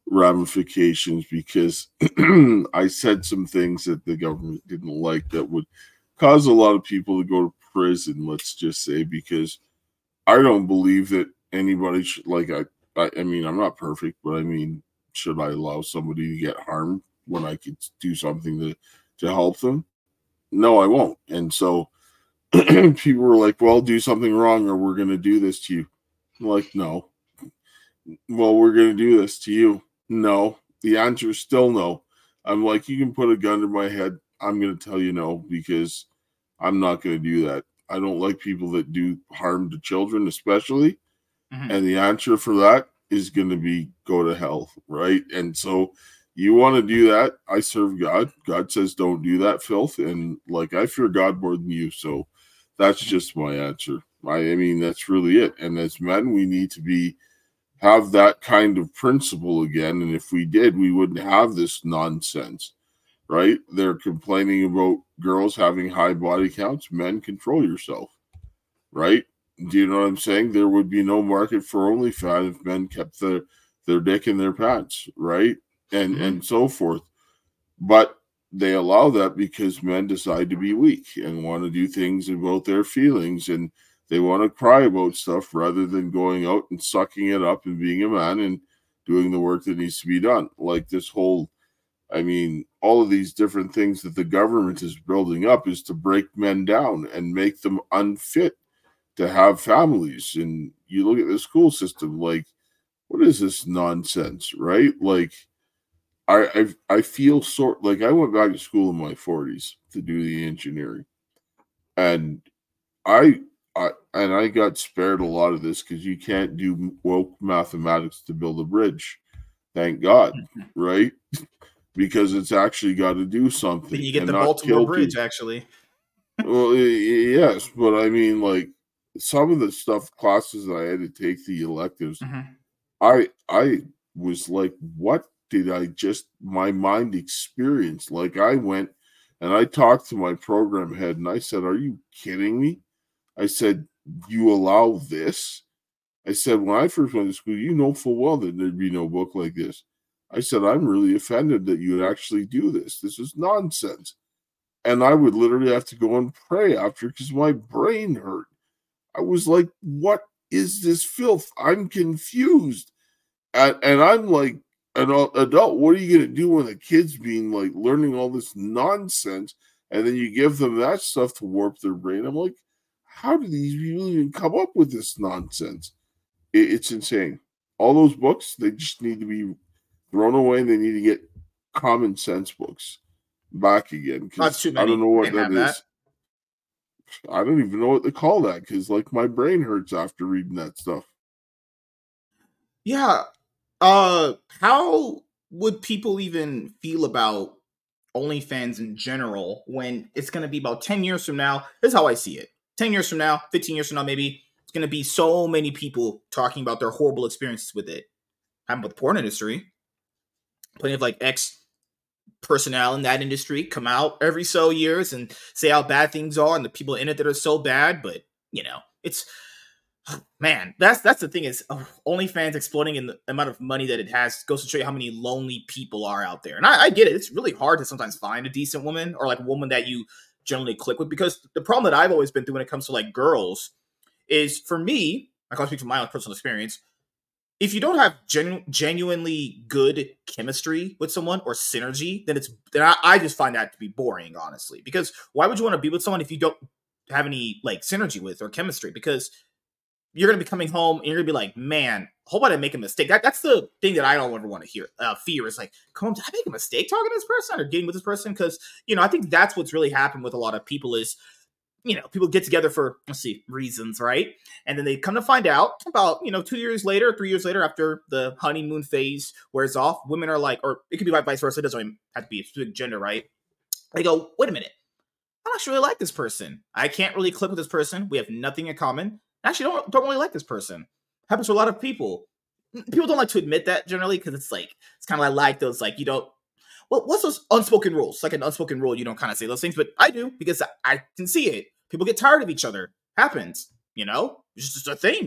Speaker 2: ramifications because I said some things that the government didn't like that would cause a lot of people to go to prison, let's just say, because I don't believe that anybody should, like, I mean, I'm not perfect, but I mean, should I allow somebody to get harmed when I could do something to help them? No, I won't. And so people were like, well, do something wrong or we're going to do this to you. I'm like, no. Well, we're going to do this to you. No. The answer is still no. I'm like, you can put a gun to my head. I'm going to tell you no because I'm not going to do that. I don't like people that do harm to children, especially. Mm-hmm. And the answer for that is going to be go to hell, right? And so you want to do that. I serve God. God says don't do that filth. And like, I fear God more than you. So that's just my answer. I mean, that's really it. And as men, we need to have that kind of principle again. And if we did, we wouldn't have this nonsense, right? They're complaining about girls having high body counts. Men, control yourself, right? Do you know what I'm saying? There would be no market for OnlyFans if men kept their dick in their pants, right? And so forth. But they allow that because men decide to be weak and want to do things about their feelings, and they want to cry about stuff rather than going out and sucking it up and being a man and doing the work that needs to be done. Like this whole, I mean, all of these different things that the government is building up is to break men down and make them unfit to have families. And you look at the school system, like, what is this nonsense, right? Like, I feel like I went back to school in my 40s to do the engineering, and I got spared a lot of this because you can't do woke mathematics to build a bridge, thank God, right? Because it's actually got to do something.
Speaker 1: Then you get the Baltimore Bridge, actually.
Speaker 2: Well, yes, but I mean, like, some of the classes I had to take, the electives, I was like, what did my mind experience? Like, I went and I talked to my program head and I said, are you kidding me? I said, you allow this? I said, when I first went to school, you know full well that there'd be no book like this. I said, I'm really offended that you would actually do this. This is nonsense. And I would literally have to go and pray after because my brain hurt. I was like, what is this filth? I'm confused. And I'm like, an adult, what are you going to do when the kid's being like learning all this nonsense and then you give them that stuff to warp their brain? I'm like, how do these people even come up with this nonsense? It's insane. All those books, they just need to be thrown away and they need to get common sense books back again.
Speaker 1: Not too many.
Speaker 2: I don't know what that is. I don't even know what to call that because, like, my brain hurts after reading that stuff.
Speaker 1: Yeah. How would people even feel about OnlyFans in general when it's going to be about 10 years from now? This is how I see it. 10 years from now, 15 years from now, maybe, it's going to be so many people talking about their horrible experiences with it. Happened with the porn industry. Plenty of, like, personnel in that industry come out every so years and say how bad things are and the people in it that are so bad. But, you know, it's, man, that's the thing is OnlyFans exploding in the amount of money that it has goes to show you how many lonely people are out there. And I get it. It's really hard to sometimes find a decent woman or like a woman that you generally click with, because the problem that I've always been through when it comes to like girls is, for me, I can speak from my own personal experience, if you don't have genuinely good chemistry with someone or synergy, then I just find that to be boring, honestly. Because why would you want to be with someone if you don't have any like synergy with or chemistry? Because you're going to be coming home and you're going to be like, man, hope I didn't make a mistake. That's the thing that I don't ever want to hear. Fear is like, come on, did I make a mistake talking to this person or getting with this person? Because, you know, I think that's what's really happened with a lot of people is, you know, people get together for, reasons, right? And then they come to find out about, 2 years later, 3 years later, after the honeymoon phase wears off, women are like, or it could be vice versa. It doesn't even have to be a specific gender, right? They go, wait a minute. I don't actually really like this person. I can't really click with this person. We have nothing in common. I actually don't really like this person. Happens to a lot of people. People don't like to admit that generally because it's kind of like those, like, you don't, well, what's those unspoken rules? Like an unspoken rule, you don't kind of say those things, but I do because I can see it. People get tired of each other. Happens, It's just a thing.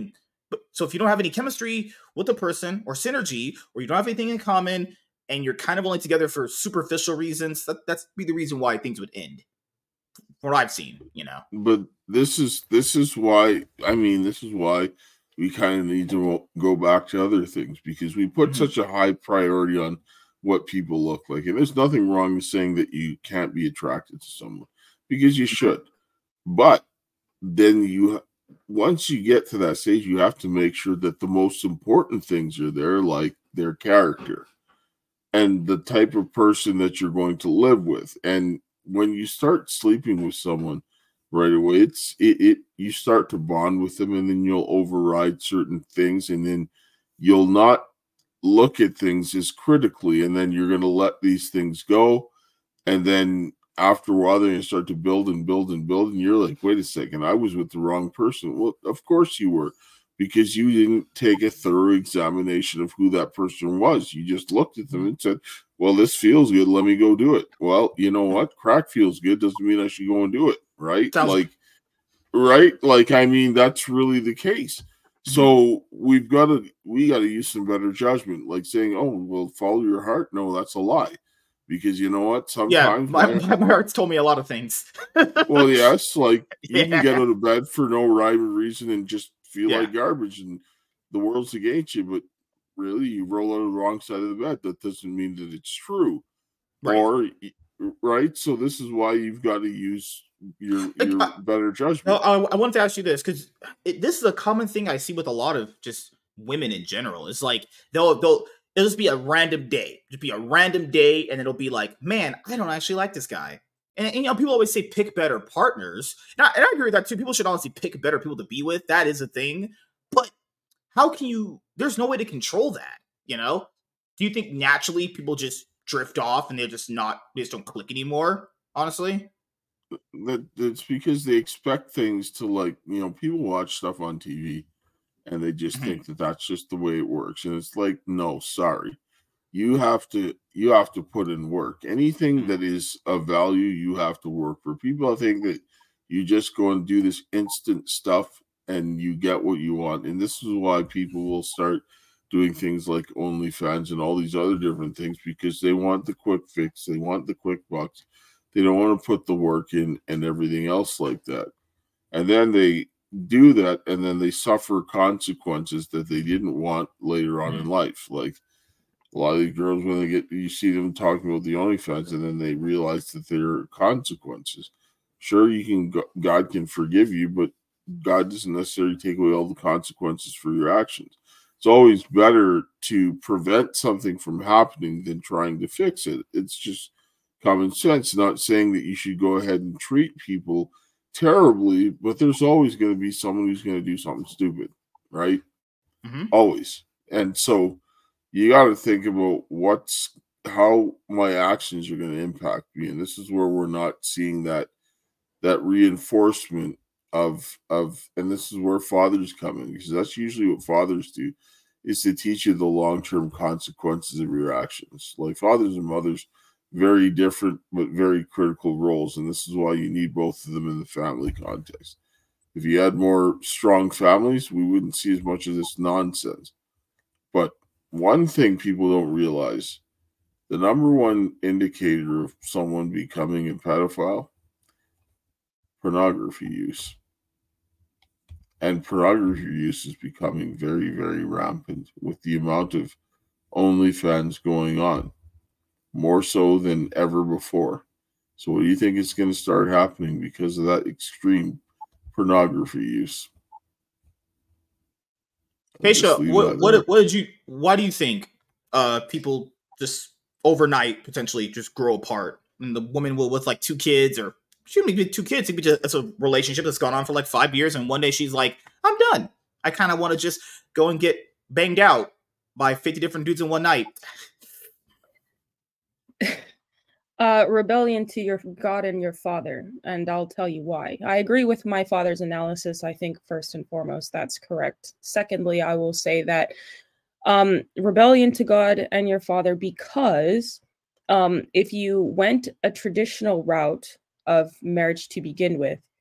Speaker 1: But so if you don't have any chemistry with a person or synergy, or you don't have anything in common, and you're kind of only together for superficial reasons, that's be the reason why things would end. From what I've seen,
Speaker 2: But this is why, this is why we kind of need to go back to other things, because we put such a high priority on what people look like. And there's nothing wrong with saying that you can't be attracted to someone, because you should. But then once you get to that stage, you have to make sure that the most important things are there, like their character and the type of person that you're going to live with. And when you start sleeping with someone right away, you start to bond with them, and then you'll override certain things, and then you'll not look at things as critically, and then you're going to let these things go. And then after a while, then you start to build and build and build, and you're like, wait a second, I was with the wrong person. Well, of course you were, because you didn't take a thorough examination of who that person was. You just looked at them and said, well, this feels good, let me go do it. Well, you know what? Crack feels good doesn't mean I should go and do it, right? That's really the case. So we got to use some better judgment, like saying, oh, well, follow your heart. No, that's a lie. Because you know what? Sometimes
Speaker 1: my heart's told me a lot of things.
Speaker 2: Well, yes, like you can get out of bed for no rhyme or reason and just feel like garbage, and the world's against you. But really, you roll out of the wrong side of the bed. That doesn't mean that it's true, right? So this is why you've got to use your better judgment.
Speaker 1: I wanted to ask you this, because this is a common thing I see with a lot of just women in general. It's like it'll just be a random day. And it'll be like, man, I don't actually like this guy. And people always say pick better partners. And I agree with that too. People should honestly pick better people to be with. That is a thing. But how can you, there's no way to control that, Do you think naturally people just drift off and they just don't click anymore, honestly?
Speaker 2: It's because they expect things to, people watch stuff on TV and they just think that that's just the way it works. And it's like, no, sorry. You have to put in work. Anything that is of value, you have to work for. People think that you just go and do this instant stuff and you get what you want. And this is why people will start doing things like OnlyFans and all these other different things, because they want the quick fix. They want the quick bucks. They don't want to put the work in and everything else like that. And then they do that, and then they suffer consequences that they didn't want later on in life. Like a lot of these girls, when you see them talking about the OnlyFans, and then they realize that there are consequences. Sure, God can forgive you, but God doesn't necessarily take away all the consequences for your actions. It's always better to prevent something from happening than trying to fix it. It's just common sense. Not saying that you should go ahead and treat people terribly, but there's always going to be someone who's going to do something stupid, right? Always. And so you got to think about how my actions are going to impact me. And this is where we're not seeing that reinforcement of, and this is where fathers come in, because that's usually what fathers do, is to teach you the long-term consequences of your actions. Like fathers and mothers, very different, but very critical roles. And this is why you need both of them in the family context. If you had more strong families, we wouldn't see as much of this nonsense. But one thing people don't realize, the number one indicator of someone becoming a pedophile, pornography use. And pornography use is becoming very, very rampant with the amount of OnlyFans going on, more so than ever before. So what do you think is going to start happening because of that extreme pornography use?
Speaker 1: Keisha, why do you think people just overnight potentially just grow apart? And the woman with like 2 kids, or she don't even be 2 kids. It's a relationship that's gone on for like 5 years, and one day she's like, I'm done. I kind of want to just go and get banged out by 50 different dudes in one night.
Speaker 3: Rebellion to your God and your father, and I'll tell you why. I agree with my father's analysis. I think first and foremost, that's correct. Secondly, I will say that rebellion to God and your father, because if you went a traditional route of marriage to begin with,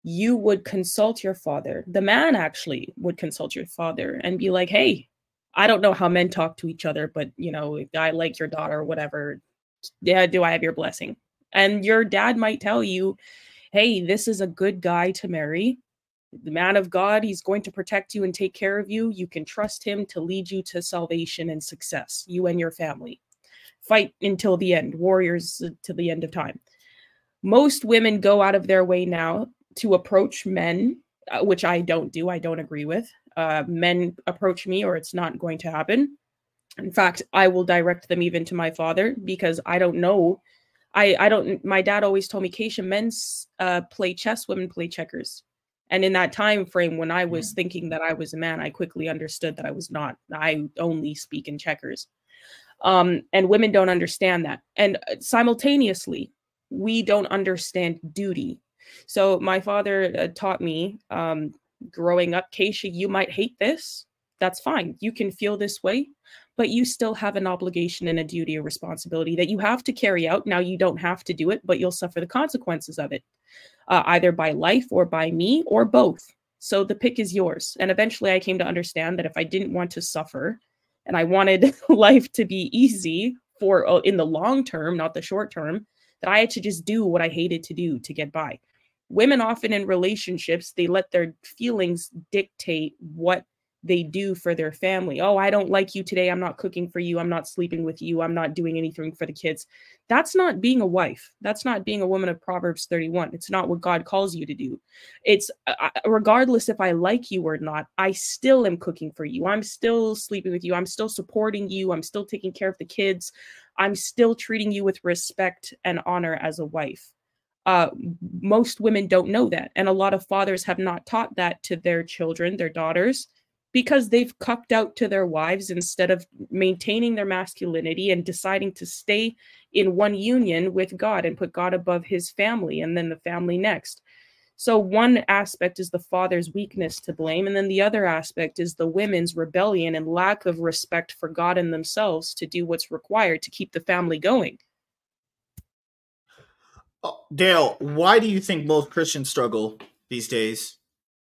Speaker 3: you would consult your father. The man actually would consult your father and be like, hey, I don't know how men talk to each other, but I like your daughter or whatever. Yeah, do I have your blessing? And your dad might tell you, hey, this is a good guy to marry. The man of God, he's going to protect you and take care of you. You can trust him to lead you to salvation and success, you and your family. Fight until the end, warriors to the end of time. Most women go out of their way now to approach men, which I don't do. I don't agree with. Men approach me or it's not going to happen. In fact, I will direct them even to my father because I don't know. I don't, my dad always told me, Keisha, men play chess, women play checkers. And in that time frame, when I was thinking that I was a man, I quickly understood that I was not. I only speak in checkers. And women don't understand that. And simultaneously, we don't understand duty. So my father taught me growing up, Keisha, you might hate this. That's fine. You can feel this way, but you still have an obligation and a duty or responsibility that you have to carry out. Now, you don't have to do it, but you'll suffer the consequences of it, either by life or by me or both. So the pick is yours. And eventually I came to understand that if I didn't want to suffer and I wanted life to be easy for in the long term, not the short term, that I had to just do what I hated to do to get by. Women often in relationships, they let their feelings dictate what they do for their family. Oh, I don't like you today. I'm not cooking for you. I'm not sleeping with you. I'm not doing anything for the kids. That's not being a wife. That's not being a woman of Proverbs 31. It's not what God calls you to do. It's regardless if I like you or not, I still am cooking for you. I'm still sleeping with you. I'm still supporting you. I'm still taking care of the kids. I'm still treating you with respect and honor as a wife. Most women don't know that. And a lot of fathers have not taught that to their children, their daughters, because they've cucked out to their wives instead of maintaining their masculinity and deciding to stay in one union with God and put God above his family and then the family next. So one aspect is the father's weakness to blame. And then the other aspect is the women's rebellion and lack of respect for God and themselves to do what's required to keep the family going.
Speaker 1: Dale, why do you think most Christians struggle these days?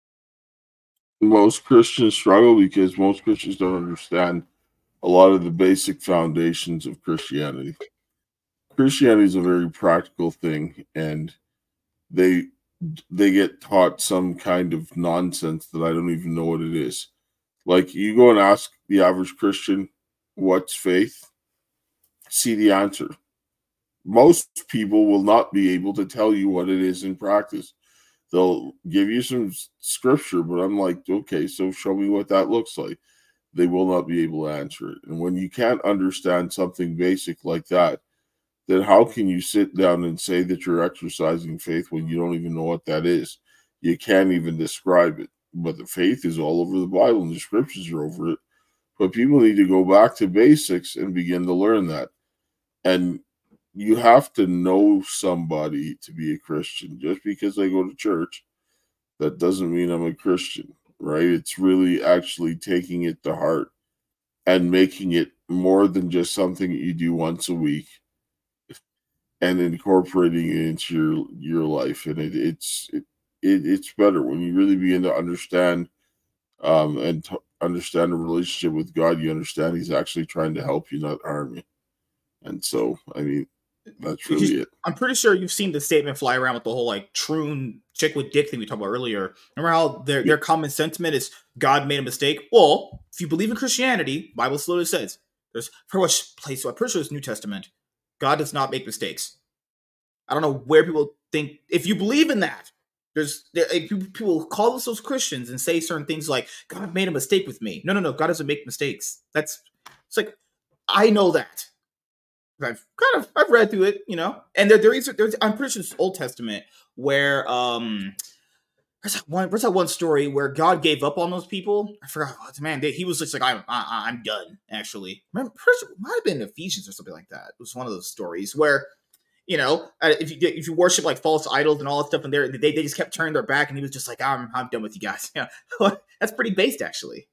Speaker 2: Most Christians struggle because most Christians don't understand a lot of the basic foundations of Christianity. Christianity is a very practical thing, and they get taught some kind of nonsense that I don't even know what it is. Like, you go and ask the average Christian, what's faith? See the answer. Most people will not be able to tell you what it is in practice. They'll give you some scripture, but I'm like, okay, so show me what that looks like. They will not be able to answer it. And when you can't understand something basic like that, then how can you sit down and say that you're exercising faith when you don't even know what that is? You can't even describe it. But the faith is all over the Bible and the scriptures are over it. But people need to go back to basics and begin to learn that. And you have to know somebody to be a Christian. Just because I go to church, that doesn't mean I'm a Christian, right? It's really actually taking it to heart and making it more than just something that you do once a week and incorporating it into your life. And it's better when you really begin to understand understand a relationship with God. You understand he's actually trying to help you, not harm you. And so, I mean, that's really it.
Speaker 1: I'm pretty sure you've seen the statement fly around with the whole like troon chick with dick thing we talked about earlier. Remember how their common sentiment is God made a mistake? Well, if you believe in Christianity, Bible slowly says there's pretty much place. So I'm pretty sure it's New Testament. God does not make mistakes. I don't know where people think if you believe in that. People call themselves Christians and say certain things like God made a mistake with me. No. God doesn't make mistakes. It's like I know that. I've read through it, and there's I'm pretty sure it's Old Testament where there's that one story where God gave up on those people. I forgot. Man, he was just like I'm done. Actually, remember, it might have been Ephesians or something like that. It was one of those stories where if you worship like false idols and all that stuff, and they just kept turning their back, and he was just like I'm done with you guys. That's pretty based actually.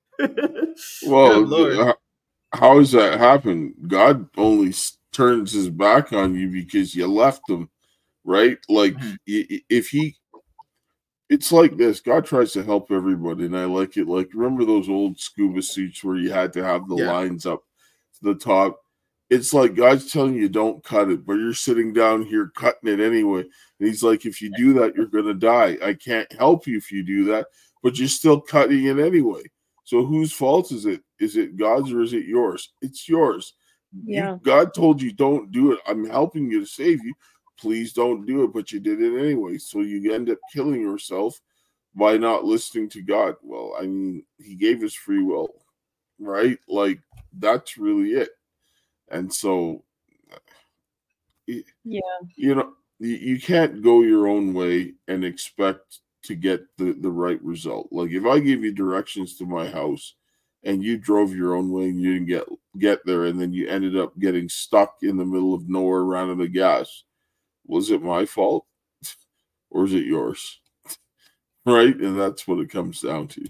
Speaker 2: Well, how does that happen? God only turns his back on you because you left him, right? Like if he it's like this. God tries to help everybody, and I like it. Like, remember those old scuba suits where you had to have the
Speaker 1: Yeah.
Speaker 2: lines up to the top? It's like God's telling you don't cut it, but you're sitting down here cutting it anyway. And he's like, if you do that, you're going to die. I can't help you if you do that, but you're still cutting it anyway. So whose fault is it? Is it God's or is it yours? It's yours.
Speaker 3: Yeah.
Speaker 2: God told you don't do it. I'm helping you to save you. Please don't do it, but you did it anyway. So you end up killing yourself by not listening to God. Well, I mean, he gave us free will, right? Like, that's really it. And so,
Speaker 3: Yeah.
Speaker 2: you can't go your own way and expect to get the right result. Like, if I give you directions to my house and you drove your own way and you didn't get there, and then you ended up getting stuck in the middle of nowhere running out of gas, was it my fault or is it yours? Right? And that's what it comes down to.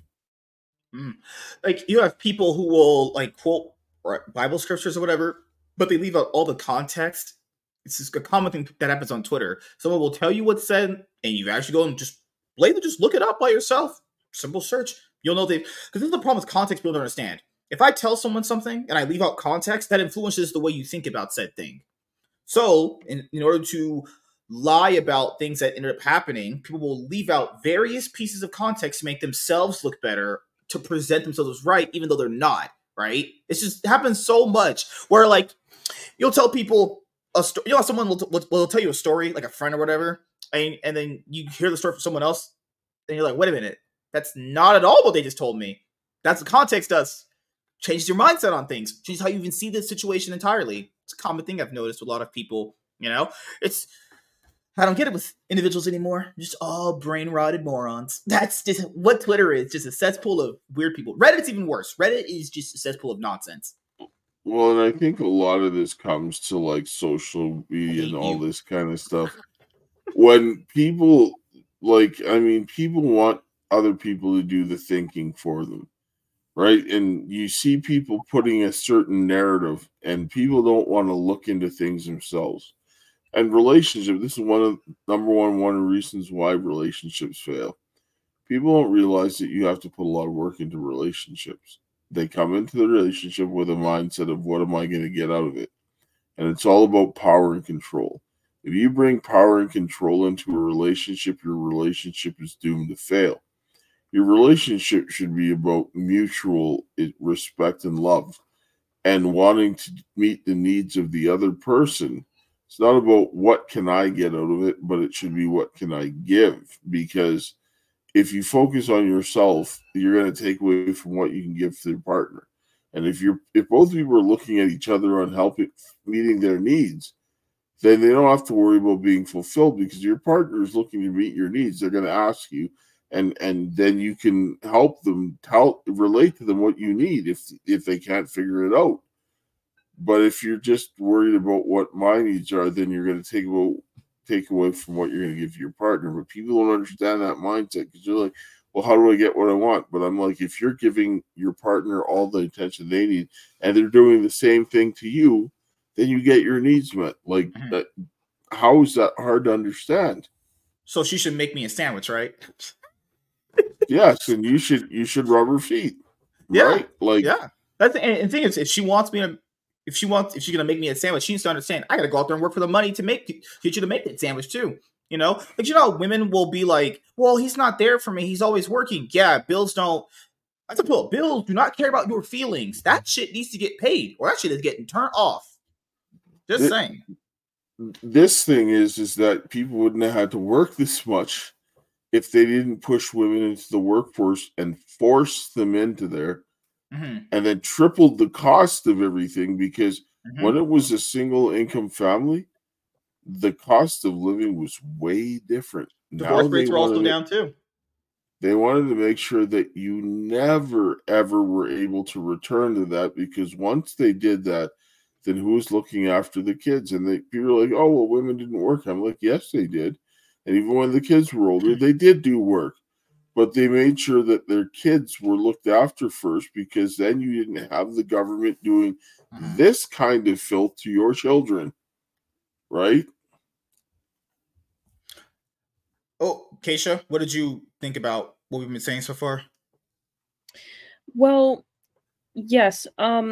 Speaker 1: Like, you have people who will like quote Bible scriptures or whatever, but they leave out all the context. It's just a common thing that happens on Twitter. Someone will tell you what's said, and you actually go and just look it up by yourself. Simple search. You'll know because this is the problem with context people don't understand. If I tell someone something and I leave out context, that influences the way you think about said thing. So, in order to lie about things that ended up happening, people will leave out various pieces of context to make themselves look better, to present themselves as right, even though they're not, right? It's just it happens so much where, like, you'll tell people a story. You know, someone will tell you a story, like a friend or whatever, and then you hear the story from someone else, and you're like, wait a minute, that's not at all what they just told me. That's the context does. Changes your mindset on things. Changes how you even see the situation entirely. It's a common thing I've noticed with a lot of people. It's I don't get it with individuals anymore. Just all brain rotted morons. That's just what Twitter is. Just a cesspool of weird people. Reddit's even worse. Reddit is just a cesspool of nonsense.
Speaker 2: Well, and I think a lot of this comes to like social media and all
Speaker 1: You.
Speaker 2: this kind of stuff. When people people want other people to do the thinking for them, right? And you see people putting a certain narrative, and people don't want to look into things themselves. And relationship, this is number one of the reasons why relationships fail. People don't realize that you have to put a lot of work into relationships. They come into the relationship with a mindset of what am I going to get out of it? And it's all about power and control. If you bring power and control into a relationship, your relationship is doomed to fail. Your relationship should be about mutual respect and love and wanting to meet the needs of the other person. It's not about what can I get out of it, but it should be what can I give, because if you focus on yourself, you're going to take away from what you can give to your partner. And if both of you are looking at each other on meeting their needs, then they don't have to worry about being fulfilled, because your partner is looking to meet your needs. They're going to ask you, and then you can help them relate to them what you need if they can't figure it out. But if you're just worried about what my needs are, then you're going to take away from what you're going to give your partner. But people don't understand that mindset, because they're like, well, how do I get what I want? But I'm like, if you're giving your partner all the attention they need and they're doing the same thing to you, then you get your needs met. Like, that, how is that hard to understand?
Speaker 1: So she should make me a sandwich, right?
Speaker 2: Yes, and you should rub her feet. Right?
Speaker 1: Yeah.
Speaker 2: Like,
Speaker 1: yeah. That's the thing is, if she's gonna make me a sandwich, she needs to understand I gotta go out there and work for the money to get you to make that sandwich too. But women will be like, well, he's not there for me. He's always working. Yeah, bills don't. That's a pull. Bills do not care about your feelings. That shit needs to get paid, or that shit is getting turned off. Just saying.
Speaker 2: This thing is that people wouldn't have had to work this much if they didn't push women into the workforce and force them into there, and then tripled the cost of everything, because when it was a single income family, the cost of living was way different.
Speaker 1: Divorce rates were also down too.
Speaker 2: They wanted to make sure that you never, ever were able to return to that, because once they did that, then who was looking after the kids? And people were like, oh, well, women didn't work. I'm like, yes, they did. And even when the kids were older, they did do work. But they made sure that their kids were looked after first, because then you didn't have the government doing this kind of filth to your children. Right?
Speaker 1: Oh, Keisha, what did you think about what we've been saying so far?
Speaker 3: Well, yes,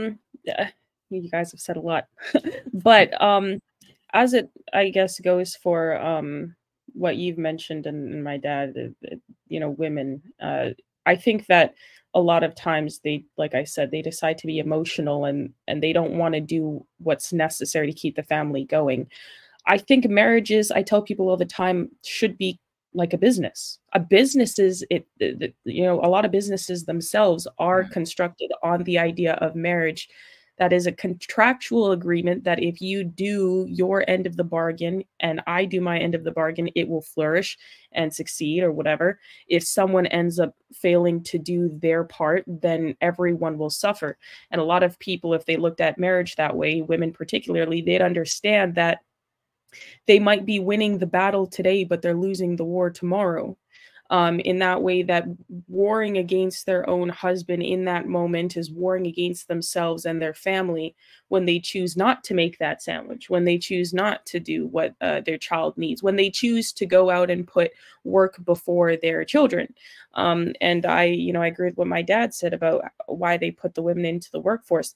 Speaker 3: you guys have said a lot. But, as it, I guess, goes for, what you've mentioned and my dad, women, I think that a lot of times they, like I said, they decide to be emotional and they don't wanna do what's necessary to keep the family going. I think marriages, I tell people all the time, should be like a business. A business is it, a lot of businesses themselves are
Speaker 1: Mhm.
Speaker 3: constructed on the idea of marriage. That is a contractual agreement that if you do your end of the bargain and I do my end of the bargain, it will flourish and succeed or whatever. If someone ends up failing to do their part, then everyone will suffer. And a lot of people, if they looked at marriage that way, women particularly, they'd understand that they might be winning the battle today, but they're losing the war tomorrow. In that way, that warring against their own husband in that moment is warring against themselves and their family when they choose not to make that sandwich, when they choose not to do what their child needs, when they choose to go out and put work before their children. And I agree with what my dad said about why they put the women into the workforce.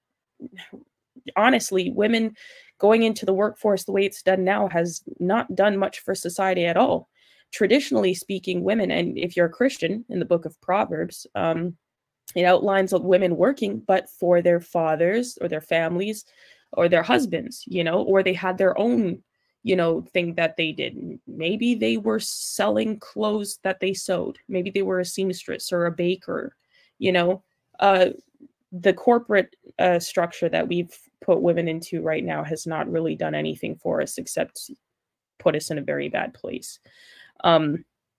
Speaker 3: Honestly, women going into the workforce the way it's done now has not done much for society at all. Traditionally speaking, women, and if you're a Christian in the book of Proverbs, it outlines of women working, but for their fathers or their families or their husbands, or they had their own, thing that they did. Maybe they were selling clothes that they sewed. Maybe they were a seamstress or a baker, you know. Uh, the corporate structure that we've put women into right now has not really done anything for us except put us in a very bad place. Um,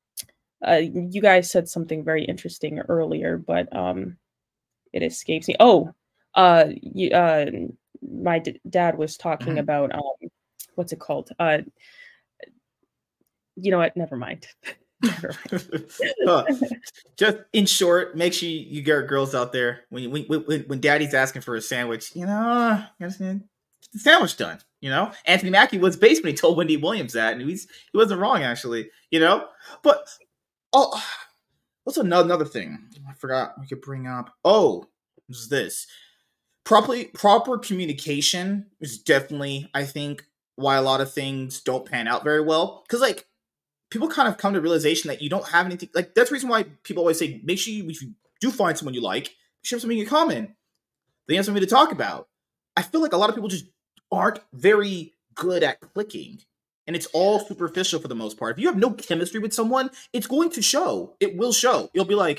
Speaker 3: you guys said something very interesting earlier, but it escapes me. Oh, my dad was talking
Speaker 1: Mhm.
Speaker 3: about what's it called? You know what? Never mind. Never
Speaker 1: Huh.
Speaker 3: mind.
Speaker 1: Just in short, make sure you get girls out there when daddy's asking for a sandwich, get the sandwich done. Anthony Mackie was basically told Wendy Williams that, and he wasn't wrong actually. But oh, what's another thing I forgot we could bring up? Oh, this proper communication is definitely, I think, why a lot of things don't pan out very well. Because like people kind of come to the realization that you don't have anything. Like that's the reason why people always say make sure if you do find someone you like, share something in common. They have something to talk about. I feel like a lot of people just aren't very good at clicking. And it's all superficial for the most part. If you have no chemistry with someone, it's going to show. It will show. You'll be like,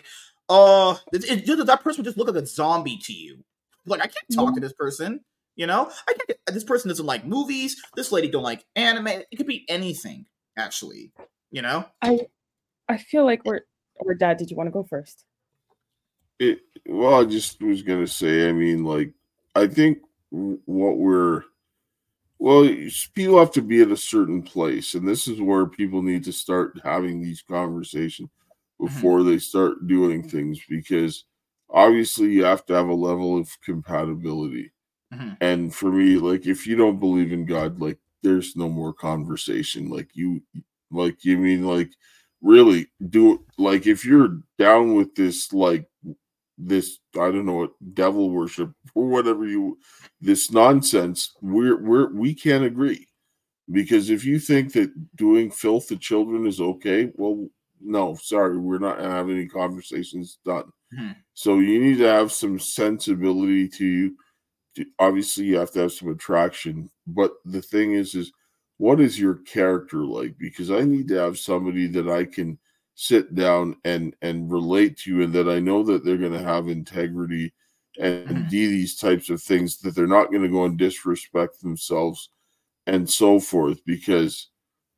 Speaker 1: that person will just look like a zombie to you. Like, I can't talk to this person. I can't. This person doesn't like movies. This lady don't like anime. It could be anything, actually. You know?
Speaker 3: I I feel like or dad, did you want to go first?
Speaker 2: Well, I just was gonna say, I mean, like, I think what we're well, people have to be at a certain place, and this is where people need to start having these conversations
Speaker 1: Mhm.
Speaker 2: before they start doing things, because obviously you have to have a level of compatibility.
Speaker 1: Mhm.
Speaker 2: And for me, like, if you don't believe in God, like, there's no more conversation. Like, you mean, like, really do like, if you're down with this, like, this, I don't know what, devil worship or whatever this nonsense, we can't agree. Because if you think that doing filth to children is okay, well, no, sorry, we're not having any conversations done.
Speaker 1: Mhm.
Speaker 2: So you need to have some sensibility to you. Obviously you have to have some attraction, but the thing is what is your character like? Because I need to have somebody that I can sit down and relate to, and that I know that they're going to have integrity and
Speaker 1: Mhm.
Speaker 2: do these types of things, that they're not going to go and disrespect themselves and so forth. Because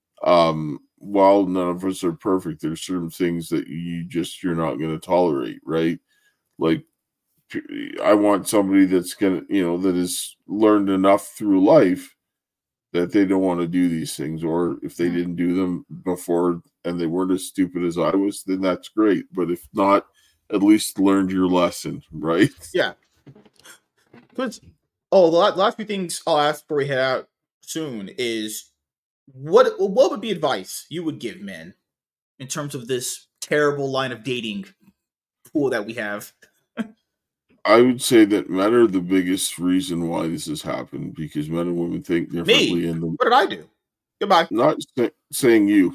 Speaker 2: while none of us are perfect, there's certain things that you're not going to tolerate, right? Like, I want somebody that's gonna, that has learned enough through life that they don't want to do these things, or if they
Speaker 1: Mhm.
Speaker 2: didn't do them before and they weren't as stupid as I was, then that's great. But if not, at least learned your lesson, right?
Speaker 1: Yeah. Because the last few things I'll ask before we head out soon is what would be advice you would give men in terms of this terrible line of dating pool that we have?
Speaker 2: I would say that men are the biggest reason why this has happened because men and women think differently.
Speaker 1: Me?
Speaker 2: And
Speaker 1: What did I do? Goodbye.
Speaker 2: not saying you.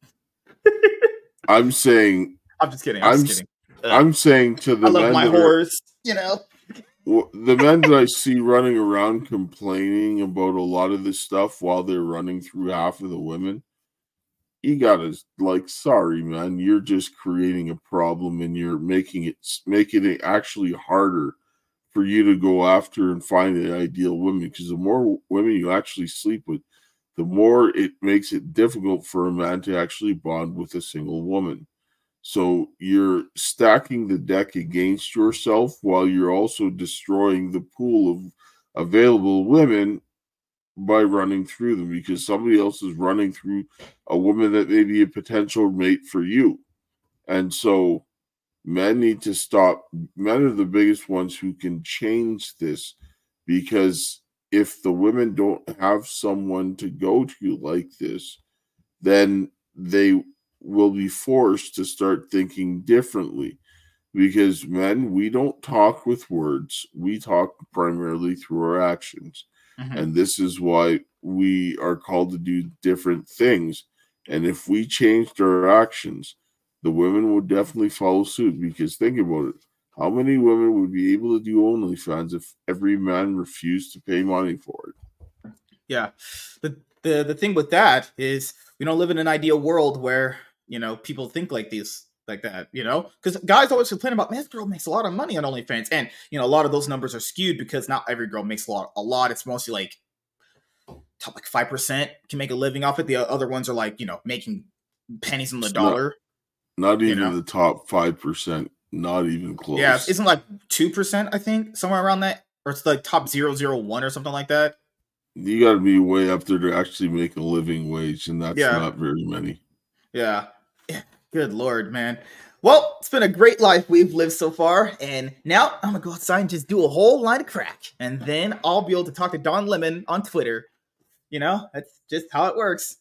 Speaker 2: I'm saying.
Speaker 1: I'm just kidding. I'm just kidding.
Speaker 2: I'm saying to the
Speaker 1: I love
Speaker 2: men
Speaker 1: my whores, you know.
Speaker 2: The men that I see running around complaining about a lot of this stuff while they're running through half of the women, you gotta sorry, man, you're just creating a problem and you're making it actually harder for you to go after and find the ideal woman. Because the more women you actually sleep with, the more it makes it difficult for a man to actually bond with a single woman. So you're stacking the deck against yourself while you're also destroying the pool of available women by running through them because somebody else is running through a woman that may be a potential mate for you. And so men need to stop. Men are the biggest ones who can change this because if the women don't have someone to go to like this, then they will be forced to start thinking differently because men, we don't talk with words. We talk primarily through our actions. Mm-hmm. And this is why we are called to do different things. And if we changed our actions, the women would definitely follow suit because think about it. How many women would be able to do OnlyFans if every man refused to pay money for it?
Speaker 1: Yeah. The thing with that is we don't live in an ideal world where, you know, people think like that, you know, because guys always complain about, man, this girl makes a lot of money on OnlyFans. And, you know, a lot of those numbers are skewed because not every girl makes a lot. It's mostly like top 5% can make a living off it. The other ones are like, you know, making pennies on the dollar.
Speaker 2: Not even the top 5%, not even close.
Speaker 1: Yeah, isn't like 2%, I think, somewhere around that. Or it's like top 001 or something like that.
Speaker 2: You got to be way up there to actually make a living wage, and that's not very many.
Speaker 1: Yeah. Good Lord, man. Well, it's been a great life we've lived so far, and now I'm going to go outside and just do a whole line of crack, and then I'll be able to talk to Don Lemon on Twitter. You know, that's just how it works.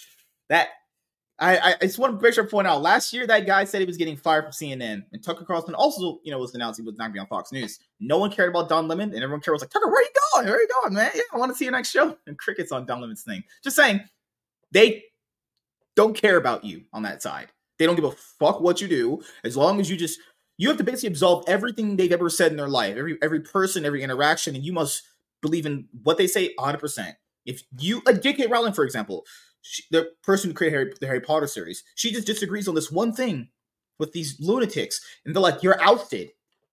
Speaker 1: I just want to make sure to point out, last year that guy said he was getting fired from CNN, and Tucker Carlson also, you know, was announced he was not going to be on Fox News. No one cared about Don Lemon, and everyone cared was like, Tucker, where are you going? Where are you going, man? Yeah, I want to see your next show. And crickets on Don Lemon's thing. Just saying, they don't care about you on that side. They don't give a fuck what you do, as long as you have to basically absolve everything they've ever said in their life, every person, every interaction, and you must believe in what they say 100%. If you, like J.K. Rowling, for example, the person who created the Harry Potter series, she just disagrees on this one thing with these lunatics, and they're like, you're ousted.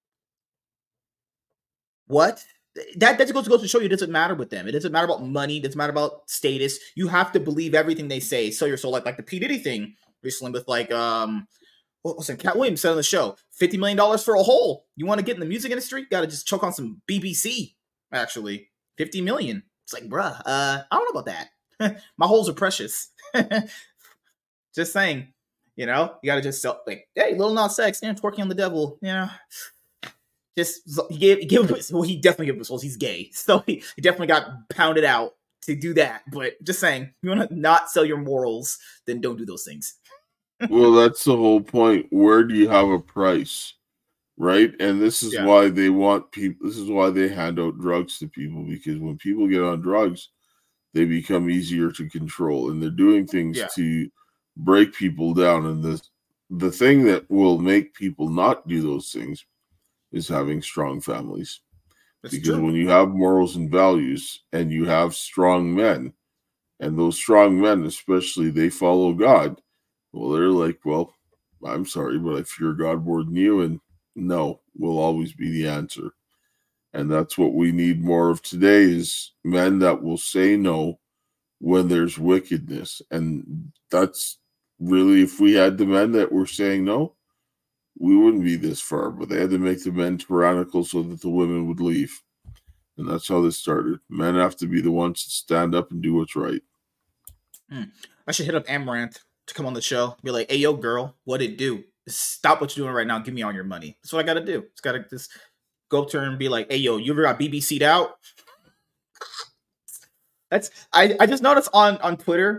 Speaker 1: What? That goes to show you it doesn't matter with them. It doesn't matter about money. It doesn't matter about status. You have to believe everything they say. So you're like the P. Diddy thing recently with like what was it? Cat Williams said on the show, $50 million for a hole. You want to get in the music industry? Got to just choke on some BBC. Actually, $50 million. It's like, bruh, I don't know about that. My holes are precious. Just saying, you know, you got to just like, hey, Lil Nas X, twerking on the devil, you know. Just he definitely gave his holes. He's gay, so he definitely got pounded out to do that. But just saying, if you want to not sell your morals, then don't do those things.
Speaker 2: Well, that's the whole point. Where do you have a price, right? And this is why they want people. This is why they hand out drugs to people, because when people get on drugs, they become easier to control, and they're doing things to break people down. And the thing that will make people not do those things is having strong families. That's because true. When you have morals and values and you have strong men, and those strong men, especially, they follow God, well, they're like, well, I'm sorry, but I fear God more than you, and no will always be the answer. And that's what we need more of today is men that will say no when there's wickedness. And that's really, if we had the men that were saying no, we wouldn't be this far, but they had to make the men tyrannical so that the women would leave. And that's how this started. Men have to be the ones to stand up and do what's right.
Speaker 1: I should hit up Amaranth to come on the show. Be like, hey, yo, girl, what it do? Stop what you're doing right now. Give me all your money. That's what I got to do. It's got to just go up to her and be like, hey, yo, you ever got BBC'd out? I just noticed on Twitter,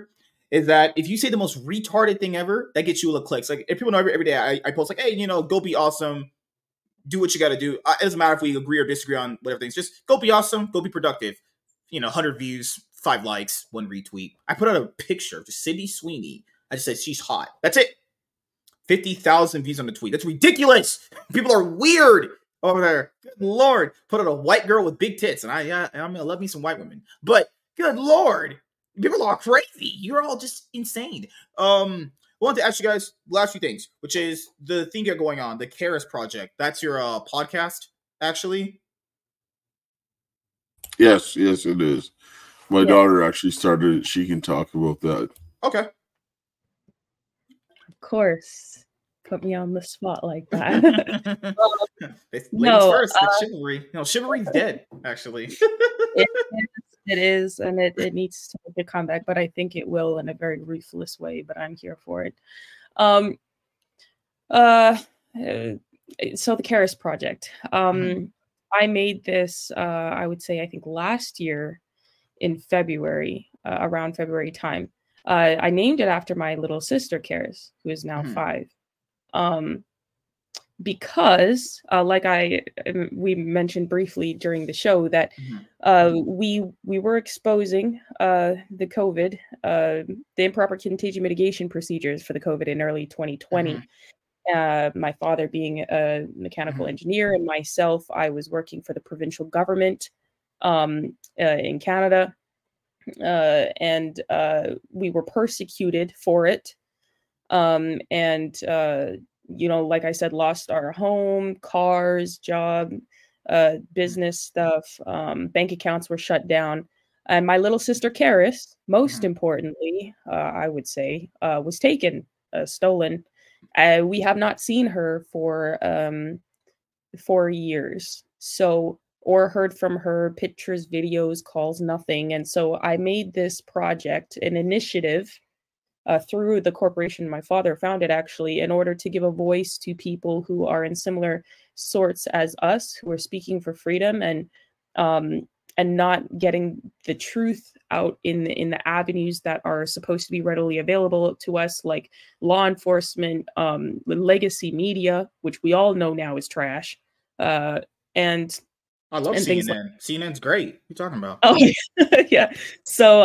Speaker 1: is that if you say the most retarded thing ever, that gets you a clicks. Like if people know every day I post like, hey, go be awesome, do what you got to do. It doesn't matter if we agree or disagree on whatever things. Just go be awesome, go be productive. 100 views, 5 likes, 1 retweet. I put out a picture of Sydney Sweeney. I just said she's hot. That's it. 50,000 views on the tweet. That's ridiculous. People are weird over there. Good Lord. Put out a white girl with big tits. And I love me some white women. But good Lord. People are crazy. You're all just insane. I wanted to ask you guys last few things, which is the thing you're going on, the Karis Project. That's your podcast, actually?
Speaker 2: Yes, it is. My daughter actually started it. She can talk about that.
Speaker 1: Okay.
Speaker 3: Of course. Put me on the spot like that.
Speaker 1: Ladies first, it's chivalry. Chivalry's dead, actually.
Speaker 3: It is, and it needs to make a comeback, but I think it will in a very ruthless way, but I'm here for it. So the Karis Project. I made this, I would say, I think last year in February, around February time. I named it after my little sister, Karis, who is now 5. Because, like we mentioned briefly during the show, that we were exposing the COVID, the improper contagion mitigation procedures for the COVID in early 2020. My father being a mechanical engineer, and myself, I was working for the provincial government in Canada, and we were persecuted for it. Like I said, lost our home, cars, job, business stuff, bank accounts were shut down. And my little sister, Karis, most importantly, I would say, was taken, stolen. We have not seen her for 4 years. Or heard from her, pictures, videos, calls, nothing. And so I made this project, an initiative, through the corporation my father founded, actually, in order to give a voice to people who are in similar sorts as us, who are speaking for freedom and not getting the truth out in the avenues that are supposed to be readily available to us, like law enforcement, legacy media, which we all know now is trash, and
Speaker 1: I love CNN. CNN's great. What are you talking about?
Speaker 3: Oh yeah. So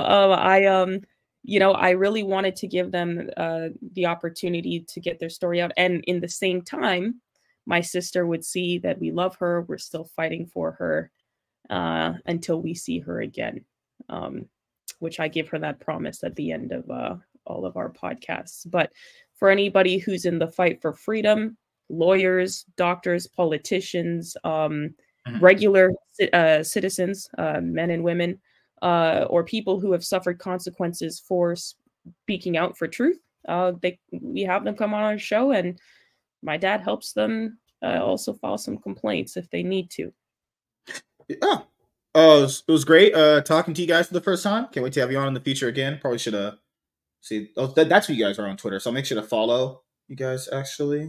Speaker 3: I really wanted to give them the opportunity to get their story out. And in the same time, my sister would see that we love her. We're still fighting for her until we see her again, which I give her that promise at the end of all of our podcasts. But for anybody who's in the fight for freedom, lawyers, doctors, politicians, regular citizens, men and women, or people who have suffered consequences for speaking out for truth, we have them come on our show, and my dad helps them also file some complaints if they need to.
Speaker 1: Yeah. It was great talking to you guys for the first time. Can't wait to have you on in the future again. Probably should see. That's who you guys are on Twitter, so I'll make sure to follow you guys, actually.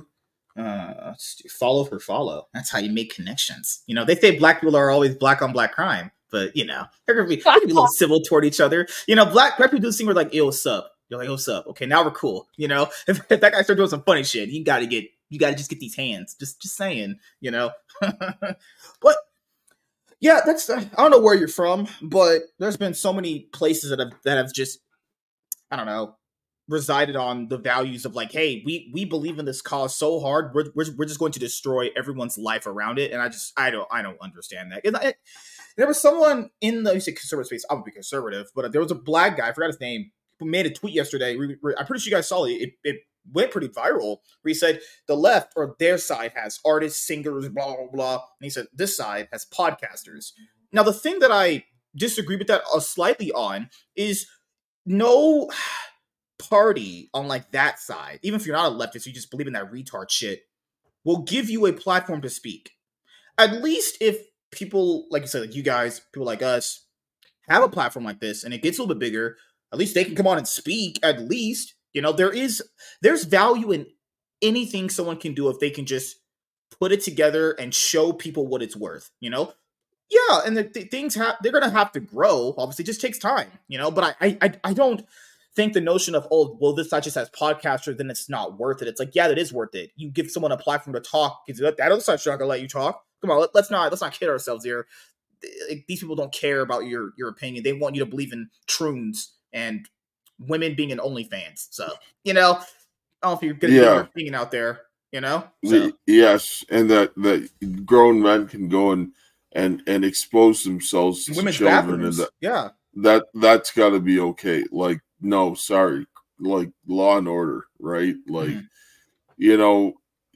Speaker 1: Follow for follow. That's how you make connections. They say black people are always black on black crime, but they're gonna be a little civil toward each other. Black people do this thing where like, yo, what's up? You're like, what's up? Okay, now we're cool. If that guy starts doing some funny shit, you gotta just get these hands. Just saying, But yeah, that's I don't know where you're from, but there's been so many places that have just, I don't know, resided on the values of like, hey, we believe in this cause so hard, we're just going to destroy everyone's life around it, and I don't understand that. There was someone in the conservative space. I would be conservative, but there was a black guy, I forgot his name, who made a tweet yesterday. I'm pretty sure you guys saw it. It went pretty viral. Where he said the left, or their side, has artists, singers, blah blah blah, and he said this side has podcasters. Now, the thing that I disagree with that slightly on is no party on like that side, even if you're not a leftist, you just believe in that retard shit, will give you a platform to speak. At least if people, like you said, like you guys, people like us, have a platform like this and it gets a little bit bigger, at least they can come on and speak. At least, there's value in anything someone can do if they can just put it together and show people what it's worth, Yeah, and things they're gonna have to grow. Obviously, it just takes time, But I don't think the notion of, oh, well, this side just has podcasters, then it's not worth it. It's like, yeah, that is worth it. You give someone a platform to talk, because that other side's not gonna let you talk. Come on, let's not kid ourselves here. These people don't care about your opinion. They want you to believe in troons and women being in OnlyFans. So, I don't know if you're gonna get your opinion out there, So.
Speaker 2: Yes, and that grown men can go and expose themselves to
Speaker 1: women's
Speaker 2: children,
Speaker 1: bathrooms.
Speaker 2: and that's got to be okay. Like, no, sorry, like Law and Order, right? Like, yeah,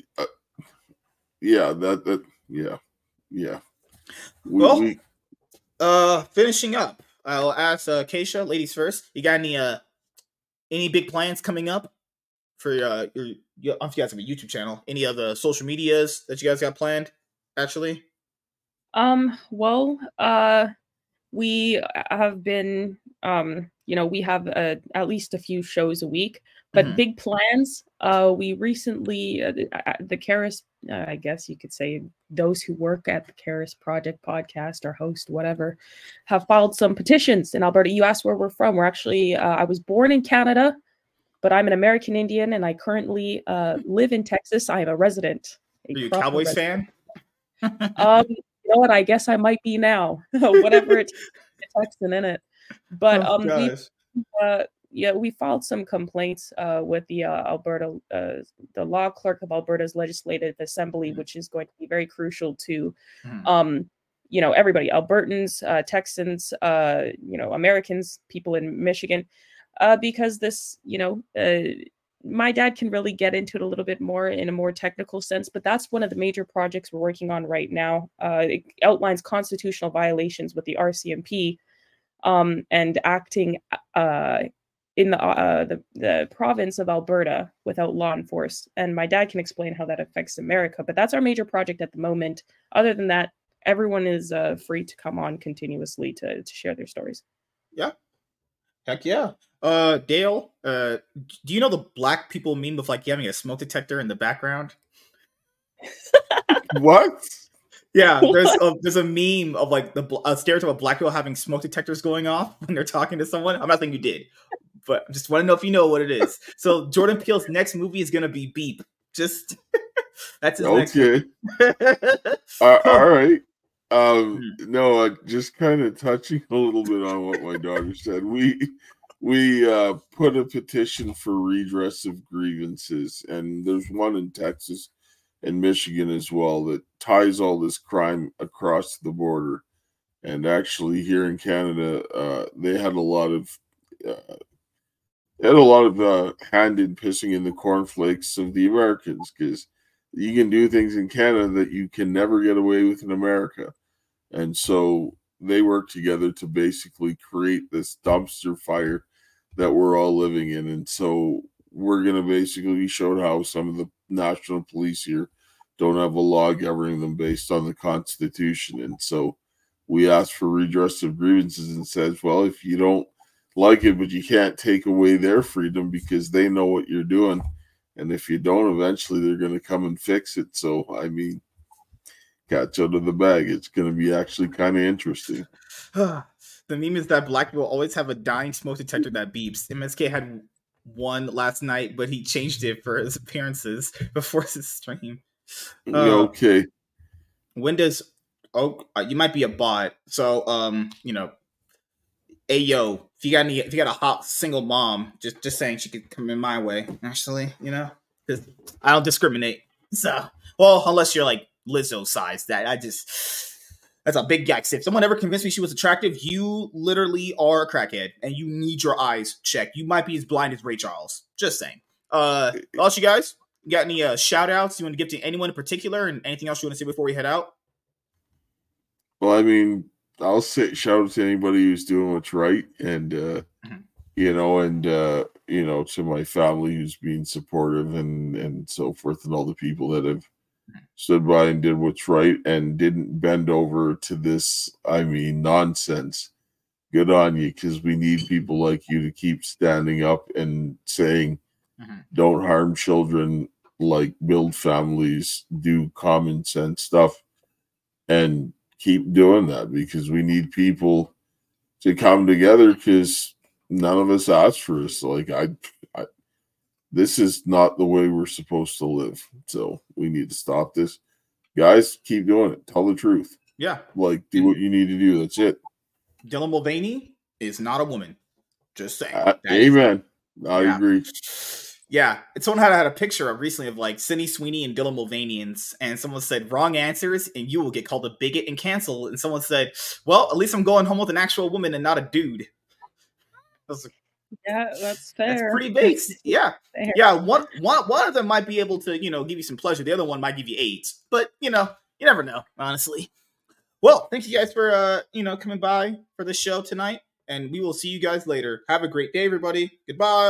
Speaker 1: finishing up, I'll ask Keisha, ladies first. You got any big plans coming up for your I don't know if you guys have a YouTube channel, any of the social medias that you guys got planned, actually?
Speaker 3: Well, we have been, we have at least a few shows a week, but big plans. We recently, the Karis, I guess you could say, those who work at the Karis Project podcast or host, whatever, have filed some petitions in Alberta. You asked where we're from. We're actually, I was born in Canada, but I'm an American Indian, and I currently live in Texas. I am a resident.
Speaker 1: Are you a Cowboys fan?
Speaker 3: You know what? I guess I might be now. Whatever it's Texan in it. But we filed some complaints with the Alberta, the law clerk of Alberta's Legislative Assembly, which is going to be very crucial to, everybody, Albertans, Texans, Americans, people in Michigan, because this, my dad can really get into it a little bit more in a more technical sense, but that's one of the major projects we're working on right now. It outlines constitutional violations with the RCMP and acting in the province of Alberta without law enforcement. And my dad can explain how that affects America, but that's our major project at the moment. Other than that, everyone is free to come on continuously to share their stories.
Speaker 1: Yeah. Heck yeah. Dale, do you know the black people meme of like having a smoke detector in the background?
Speaker 2: What?
Speaker 1: Yeah, there's a meme of like a stereotype of black people having smoke detectors going off when they're talking to someone. I'm not saying you did, but I just want to know if you know what it is. So Jordan Peele's next movie is gonna be Beep. Just that's his next movie.
Speaker 2: All right. No, just kind of touching a little bit on what my daughter said. We put a petition for redress of grievances, and there's one in Texas and Michigan as well that ties all this crime across the border. And actually, here in Canada, they had a lot of hand in pissing in the cornflakes of the Americans, because you can do things in Canada that you can never get away with in America. And so they work together to basically create this dumpster fire that we're all living in. And so we're going to basically show how some of the national police here don't have a law governing them based on the Constitution. And so we asked for redress of grievances and says, well, if you don't like it, but you can't take away their freedom because they know what you're doing. And if you don't, eventually they're going to come and fix it. So, I mean, catch out of the bag. It's going to be actually kind of interesting.
Speaker 1: The meme is that black people always have a dying smoke detector that beeps. MSK had one last night, but he changed it for his appearances before his stream.
Speaker 2: Okay.
Speaker 1: When does you might be a bot, so hey yo, if you got a hot single mom, just saying she could come in my way. Actually, because I don't discriminate. So, well, unless you're like Lizzo size, that's a big yikes. If someone ever convinced me she was attractive, you literally are a crackhead and you need your eyes checked. You might be as blind as Ray Charles. Just saying. Also, you guys, you got any shout outs you want to give to anyone in particular, and anything else you want to say before we head out?
Speaker 2: Well, I mean, I'll say shout out to anybody who's doing what's right, and to my family who's being supportive and so forth, and all the people that have stood by and did what's right and didn't bend over to this, nonsense. Good on you, because we need people like you to keep standing up and saying, don't harm children, like build families, do common sense stuff, and keep doing that, because we need people to come together, because none of us asked for this. Like I this is not the way we're supposed to live. So we need to stop this. Guys, keep doing it. Tell the truth.
Speaker 1: Yeah.
Speaker 2: Like, do what you need to do. That's it.
Speaker 1: Dylan Mulvaney is not a woman. Just saying.
Speaker 2: Amen. I agree.
Speaker 1: Yeah. And someone had a picture of recently of like Sydney Sweeney and Dylan Mulvaney, and someone said, wrong answers, and you will get called a bigot and canceled. And someone said, well, at least I'm going home with an actual woman and not a dude.
Speaker 3: Yeah, that's fair.
Speaker 1: That's pretty base. Yeah.
Speaker 3: Fair.
Speaker 1: Yeah. One of them might be able to, give you some pleasure. The other one might give you AIDS. But, you never know, honestly. Well, thank you guys for, coming by for the show tonight. And we will see you guys later. Have a great day, everybody. Goodbye.